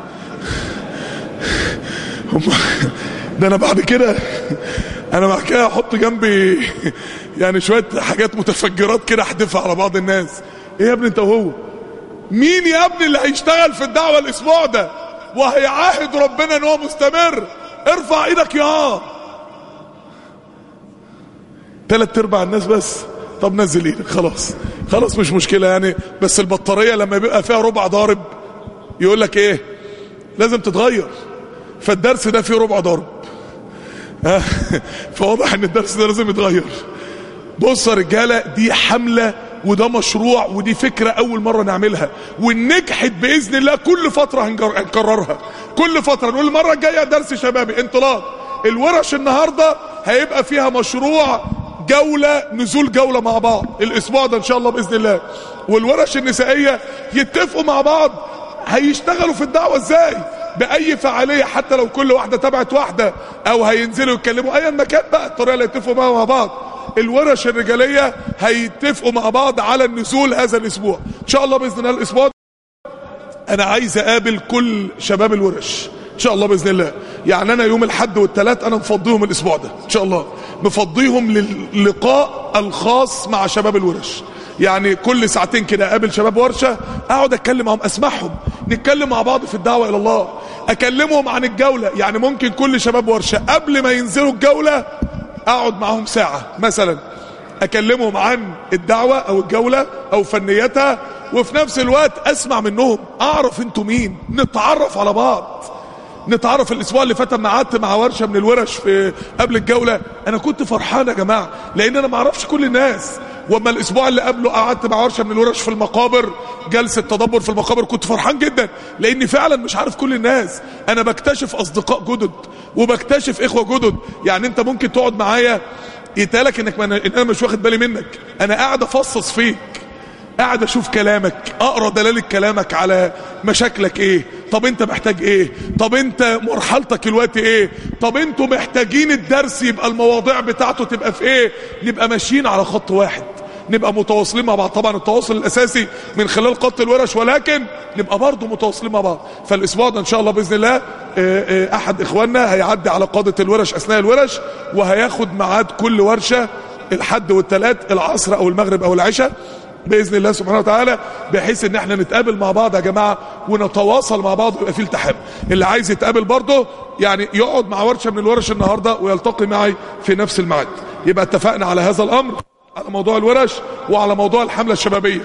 ده انا بعد كده انا بعد كده احط جنبي يعني شويه حاجات متفجرات كده احدفها على بعض الناس. ايه يا ابني انت وهو؟ مين يا ابني اللي هيشتغل في الدعوه الاسبوع ده وهيعاهد ربنا ان هو مستمر؟ ارفع ايدك يا تلات ارباع الناس بس. طب نزل ايدك خلاص خلاص مش مشكله يعني. بس البطاريه لما بيبقى فيها ربع ضارب يقول لك ايه؟ لازم تتغير. فالدرس ده فيه ربع ضارب فواضح ان الدرس ده لازم يتغير. بص يا رجاله، دي حمله وده مشروع ودي فكره اول مره نعملها، ونجحت باذن الله كل فتره هنكررها. كل فتره نقول المره الجايه درس شبابي انطلاق. الورش النهارده هيبقى فيها مشروع جوله، نزول جوله مع بعض الاسبوع ده ان شاء الله باذن الله. والورش النسائيه يتفقوا مع بعض هيشتغلوا في الدعوه ازاي باي فعاليه، حتى لو كل واحده تبعت واحده او هينزلوا يتكلموا ايا ما كانت بقى الطريقه اللي يتفقوا معاها مع بعض. الورش الرجاليه هيتفقوا مع بعض على النزول هذا الاسبوع ان شاء الله باذن الله. الاسبوع انا عايز اقابل كل شباب الورش ان شاء الله باذن الله. يعني انا يوم الاحد والثلاث انا مفضيهم الاسبوع ده ان شاء الله، مفضيهم للقاء الخاص مع شباب الورش. يعني كل ساعتين كده اقابل شباب ورشه، اقعد اتكلم معهم، اسمعهم، نتكلم مع بعض في الدعوه الى الله، اكلمهم عن الجوله. يعني ممكن كل شباب ورشه قبل ما ينزلوا الجوله اقعد معهم ساعه مثلا، اكلمهم عن الدعوه او الجوله او فنيتها، وفي نفس الوقت اسمع منهم، اعرف انتوا مين، نتعرف على بعض. نتعرف. الاسبوع اللي فات لما قعدت مع ورشه من الورش في قبل الجوله انا كنت فرحان يا جماعه، لان انا ما اعرفش كل الناس. واما الاسبوع اللي قبله قعدت مع ورشه من الورش في المقابر، جلسه تدبر في المقابر، كنت فرحان جدا لاني فعلا مش عارف كل الناس. انا بكتشف اصدقاء جدد وبكتشف اخوه جدد. يعني انت ممكن تقعد معايا يتقالك انك ما إن انا مش واخد بالي منك، انا قاعد افصص فيك، قاعد اشوف كلامك، اقرا دلالة كلامك على مشاكلك ايه، طب انت محتاج ايه، طب انت مرحلتك الوقت ايه، طب انتوا محتاجين الدرس يبقى المواضيع بتاعته تبقى في ايه. نبقى ماشيين على خط واحد، نبقى متواصلين مع بعض. طبعا التواصل الاساسي من خلال خط الورش، ولكن نبقى برضو متواصلين مع بعض. فالاسبوع ده ان شاء الله باذن الله احد اخواننا هيعدي على قادة الورش اثناء الورش، وهياخد ميعاد كل ورشة الحد والثلاث العصر او المغرب او العشاء باذن الله سبحانه وتعالى، بحيث ان احنا نتقابل مع بعض يا جماعه ونتواصل مع بعض ويبقى في التحام. اللي عايز يتقابل برضه يعني يقعد مع ورشه من الورش النهارده ويلتقي معي في نفس الميعاد. يبقى اتفقنا على هذا الامر، على موضوع الورش وعلى موضوع الحمله الشبابيه.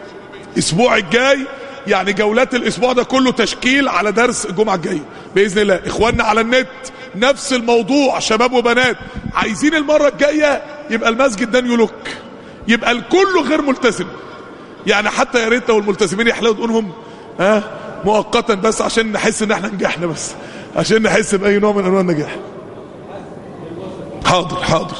الاسبوع الجاي يعني جولات الاسبوع ده كله تشكيل على درس الجمعه الجايه باذن الله. اخواننا على النت نفس الموضوع، شباب وبنات، عايزين المره الجايه يبقى المسجد ده نيولوك، يبقى الكل غير ملتزم. يعني حتى يا ريت لو الملتزمين يحلوا دقونهم ها آه مؤقتا بس عشان نحس ان احنا نجحنا، بس عشان نحس باي نوع من انواع النجاح. حاضر حاضر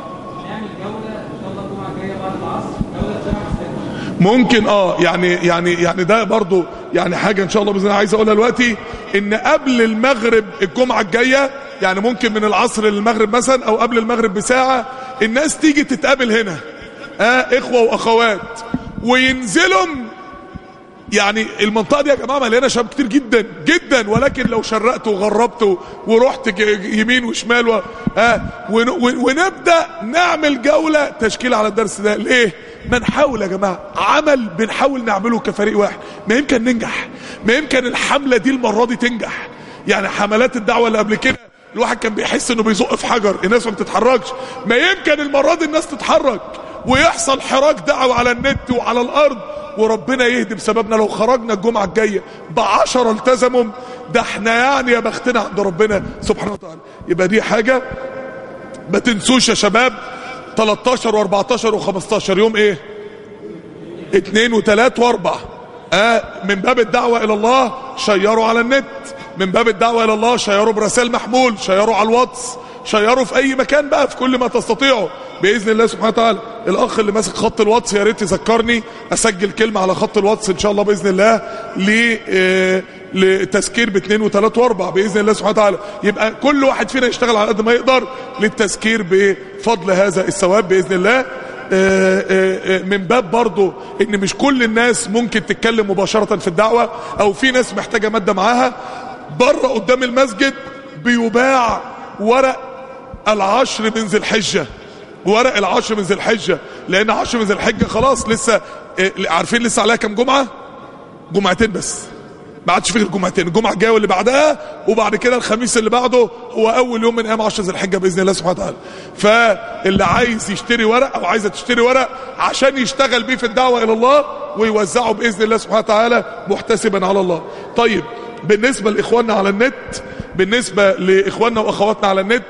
ممكن اه يعني يعني يعني ده برضو يعني حاجه ان شاء الله باذن الله عايز اقولها دلوقتي، ان قبل المغرب الجمعه الجايه، يعني ممكن من العصر للمغرب مثلا او قبل المغرب بساعه، الناس تيجي تتقابل هنا اه اخوه واخوات وينزلوا. يعني المنطقه دي يا جماعه مليانه شباب كتير جدا جدا، ولكن لو شرقت وغربت ورحت يمين وشمال و... اه ونبدا نعمل جوله تشكيل على الدرس ده. ليه؟ ما نحاول يا جماعه، عمل بنحاول نعمله كفريق واحد، ما يمكن ننجح، ما يمكن الحمله دي المره دي تنجح. يعني حملات الدعوه اللي قبل كده الواحد كان بيحس انه بيزق في حجر، الناس ما بتتحركش. ما يمكن المرة دي الناس تتحرك ويحصل حراك دعوة على النت وعلى الارض، وربنا يهدي بسببنا. لو خرجنا الجمعة الجاية بعشرة التزموا، ده احنا يعني يا بختنا عند ربنا سبحانه وتعالى. يبقى دي حاجة ما تنسوش يا شباب. تلتاشر واربعتاشر وخمستاشر يوم ايه؟ اتنين وتلات واربع. اه من باب الدعوة الى الله شيروا على النت، من باب الدعوة الى الله شيروا برسائل محمول، شيروا على الواتس، شيروا في اي مكان بقى، في كل ما تستطيعوا باذن الله سبحانه وتعالى. الاخ اللي ماسك خط الواتس يا ريت يذكرني اسجل كلمه على خط الواتس ان شاء الله باذن الله ل اه لتذكير باثنين وثلاث واربع باذن الله سبحانه وتعالى. يبقى كل واحد فينا يشتغل على قد ما يقدر للتذكير بفضل هذا الثواب باذن الله. اه اه من باب برضو ان مش كل الناس ممكن تتكلم مباشره في الدعوه، او في ناس محتاجه ماده معاها. بره قدام المسجد بيباع ورق العشر من ذي الحجة، ورق العشر من ذي الحجة، لان عشر من ذي الحجة خلاص لسه عارفين لسه عليها كم جمعة؟ جمعتين بس، ما عادش فيه غير جمعتين، الجمعة الجاية واللي بعدها، وبعد كده الخميس اللي بعده هو اول يوم من ايام عشر ذي الحجة باذن الله سبحانه وتعالى. فاللي عايز يشتري ورق او عايزة تشتري ورق عشان يشتغل بيه في الدعوة الى الله ويوزعه باذن الله سبحانه وتعالى محتسبا على الله. طيب بالنسبة لاخواننا على النت، بالنسبة لاخواننا واخواتنا على النت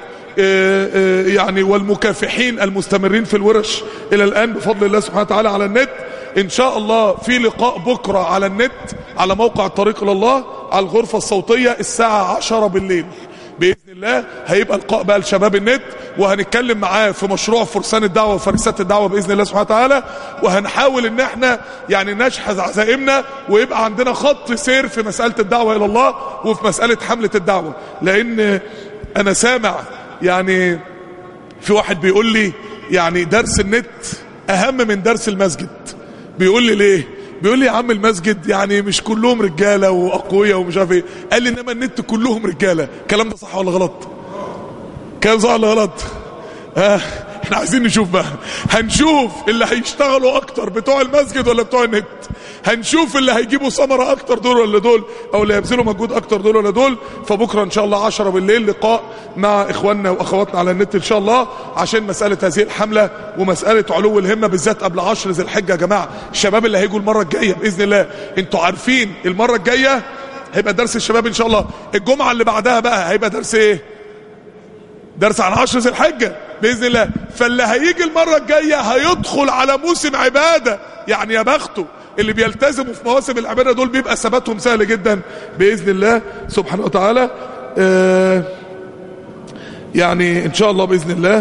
يعني والمكافحين المستمرين في الورش الى الان بفضل الله سبحانه وتعالى على النت، ان شاء الله في لقاء بكرة على النت على موقع الطريق الى الله على الغرفة الصوتية الساعة عشرة بالليل باذن الله. هيبقى لقاء بقى لشباب النت، وهنتكلم معاه في مشروع فرسان الدعوة وفرسات الدعوة باذن الله سبحانه وتعالى، وهنحاول ان احنا يعني نشحذ عزائمنا ويبقى عندنا خط سير في مسألة الدعوة الى الله وفي مسألة حملة الدعوة. لان انا سامع يعني في واحد بيقول لي يعني درس النت اهم من درس المسجد. بيقول لي ليه؟ بيقول لي يا عم المسجد يعني مش كلهم رجاله واقوياء ومش عارف ايه. قال لي انما النت كلهم رجاله. الكلام ده صح ولا غلط؟ كلام صح ولا غلط؟ آه احنا عايزين نشوف بقى، هنشوف اللي هيشتغلوا اكتر بتوع المسجد ولا بتوع النت، هنشوف اللي هيجيبوا ثمره اكتر دول ولا دول، او اللي هيبذلوا مجهود اكتر دول ولا دول. فبكره ان شاء الله عشرة بالليل لقاء مع اخواننا واخواتنا على النت ان شاء الله عشان مساله هذه الحمله ومساله علو الهمه بالذات قبل عشر ذي الحجه. يا جماعه الشباب اللي هيجوا المره الجايه باذن الله، انتوا عارفين المره الجايه هيبقى درس الشباب ان شاء الله، الجمعه اللي بعدها بقى هيبقى درس ايه؟ درس عن عشر ذي الحجة بإذن الله. فاللي هيجي المرة الجاية هيدخل على موسم عبادة، يعني يا بخته اللي بيلتزموا في مواسم العبادة دول بيبقى ثباتهم سهل جدا بإذن الله سبحانه وتعالى. آه يعني إن شاء الله بإذن الله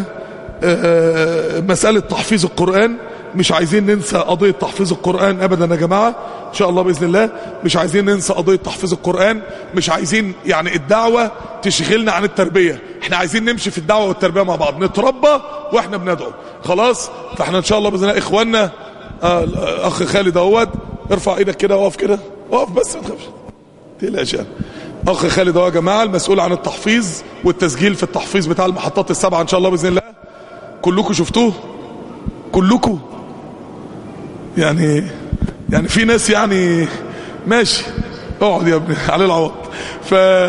آه مسألة تحفيظ القرآن مش عايزين ننسى قضية تحفيظ القرآن أبدا يا جماعة إن شاء الله بإذن الله. مش عايزين ننسى قضية تحفيظ القرآن، مش عايزين يعني الدعوة تشغلنا عن التربية، احنا عايزين نمشي في الدعوة والتربية مع بعض، نتربى واحنا بندعو خلاص. فاحنا ان شاء الله بإذن الله اخواننا آه اخ خالد اهوت، ارفع ايدك كده واقف كده، واقف بس ما تخافش تقلقش يعني. اخ خالد اهو يا جماعة المسؤول عن التحفيظ والتسجيل في التحفيظ بتاع المحطات السبعة ان شاء الله بإذن الله. كلكم شفتوه؟ كلكم يعني يعني في ناس يعني ماشي اقعد يا ابني على العوض. ف...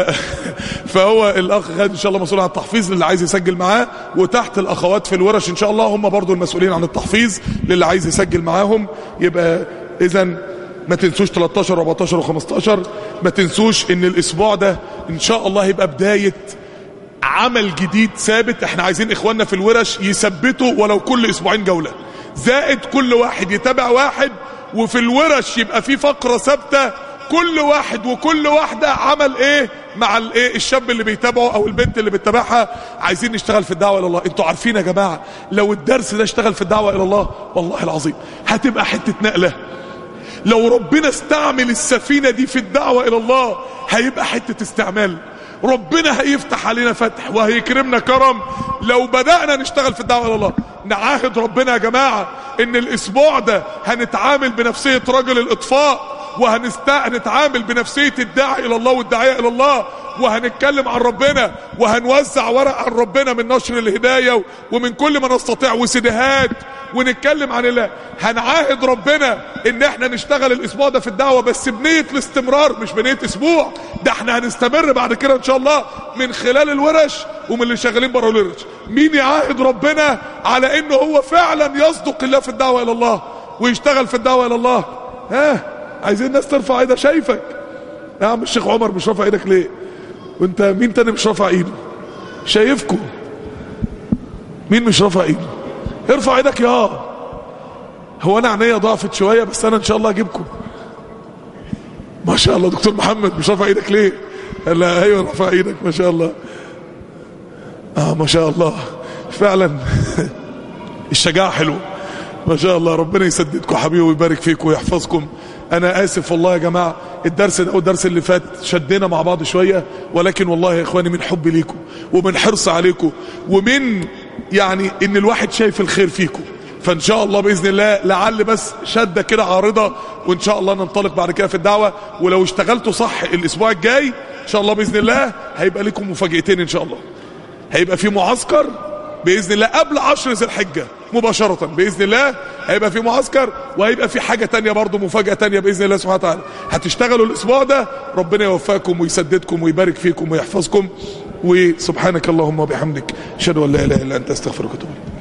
فهو الاخ خالد ان شاء الله مسؤول عن التحفيظ للي عايز يسجل معاه، وتحت الاخوات في الورش ان شاء الله هم برضو المسؤولين عن التحفيظ للي عايز يسجل معاهم. يبقى اذا ما تنسوش تلتاشر واربعتاشر وخمستاشر. ما تنسوش ان الاسبوع ده ان شاء الله هيبقى بداية عمل جديد ثابت. احنا عايزين اخواننا في الورش يثبتوا ولو كل اسبوعين جولة، زائد كل واحد يتابع واحد، وفي الورش يبقى في فقرة ثابتة كل واحد وكل واحدة عمل ايه مع الايه الشاب اللي بيتابعه او البنت اللي بتتابعها. عايزين نشتغل في الدعوة الى الله. انتوا عارفين يا جماعة لو الدرس ده اشتغل في الدعوة الى الله والله العظيم هتبقى حتة نقلة. لو ربنا استعمل السفينة دي في الدعوة الى الله هيبقى حتة استعمال. ربنا هيفتح علينا فتح وهيكرمنا كرم لو بدأنا نشتغل في الدعوة الى الله. نعاهد ربنا يا جماعة ان الاسبوع ده هنتعامل بنفسية رجل الاطفاء، وهنتعامل بنفسية الداعي الى الله والداعية الى الله، وهنتكلم عن ربنا، وهنوزع ورق عن ربنا من نشر الهداية ومن كل ما نستطيع وسيديهات، ونتكلم عن الله. هنعاهد ربنا ان احنا نشتغل الاسبوع ده في الدعوة بس بنية الاستمرار مش بنية اسبوع، ده احنا هنستمر بعد كده ان شاء الله من خلال الورش ومن اللي شغالين بره الورش. مين يعاهد ربنا على انه هو فعلا يصدق الله في الدعوة الى الله ويشتغل في الدعوة الى الله؟ ها عايزين الناس ترفع ايدها. شايفك يا عم الشيخ عمر مش رافع ايدك ليه؟ وانت مين تاني مش رافع ايده؟ شايفكم مين مش رافع ايده؟ ارفع ايدك يا هو انا عينيا ضعفت شويه بس انا ان شاء الله اجيبكم. ما شاء الله دكتور محمد مش رافع ايدك ليه؟ لا ايوه رافع ايدك ما شاء الله. اه ما شاء الله فعلا الشجاعه حلوه ما شاء الله. ربنا يسددكم حبيبي ويبارك فيكم ويحفظكم. انا اسف والله يا جماعه الدرس ده والدرس اللي فات شدينا مع بعض شويه، ولكن والله يا اخواني من حب ليكم ومن حرص عليكم ومن يعني ان الواحد شايف الخير فيكم، فان شاء الله باذن الله لعل بس شده كده عارضه وان شاء الله ننطلق بعد كده في الدعوه. ولو اشتغلتوا صح الاسبوع الجاي ان شاء الله باذن الله هيبقى لكم مفاجئتين ان شاء الله. هيبقى في معسكر باذن الله قبل عشر ذي الحجه مباشره باذن الله، هيبقى في معسكر وهيبقى في حاجه تانية برضو مفاجاه تانية باذن الله سبحانه وتعالى. هتشتغلوا الاسبوع ده ربنا يوفقكم ويسددكم ويبارك فيكم ويحفظكم. وسبحانك اللهم وبحمدك اشهد ان لا اله الا انت استغفرك واتوب اليك.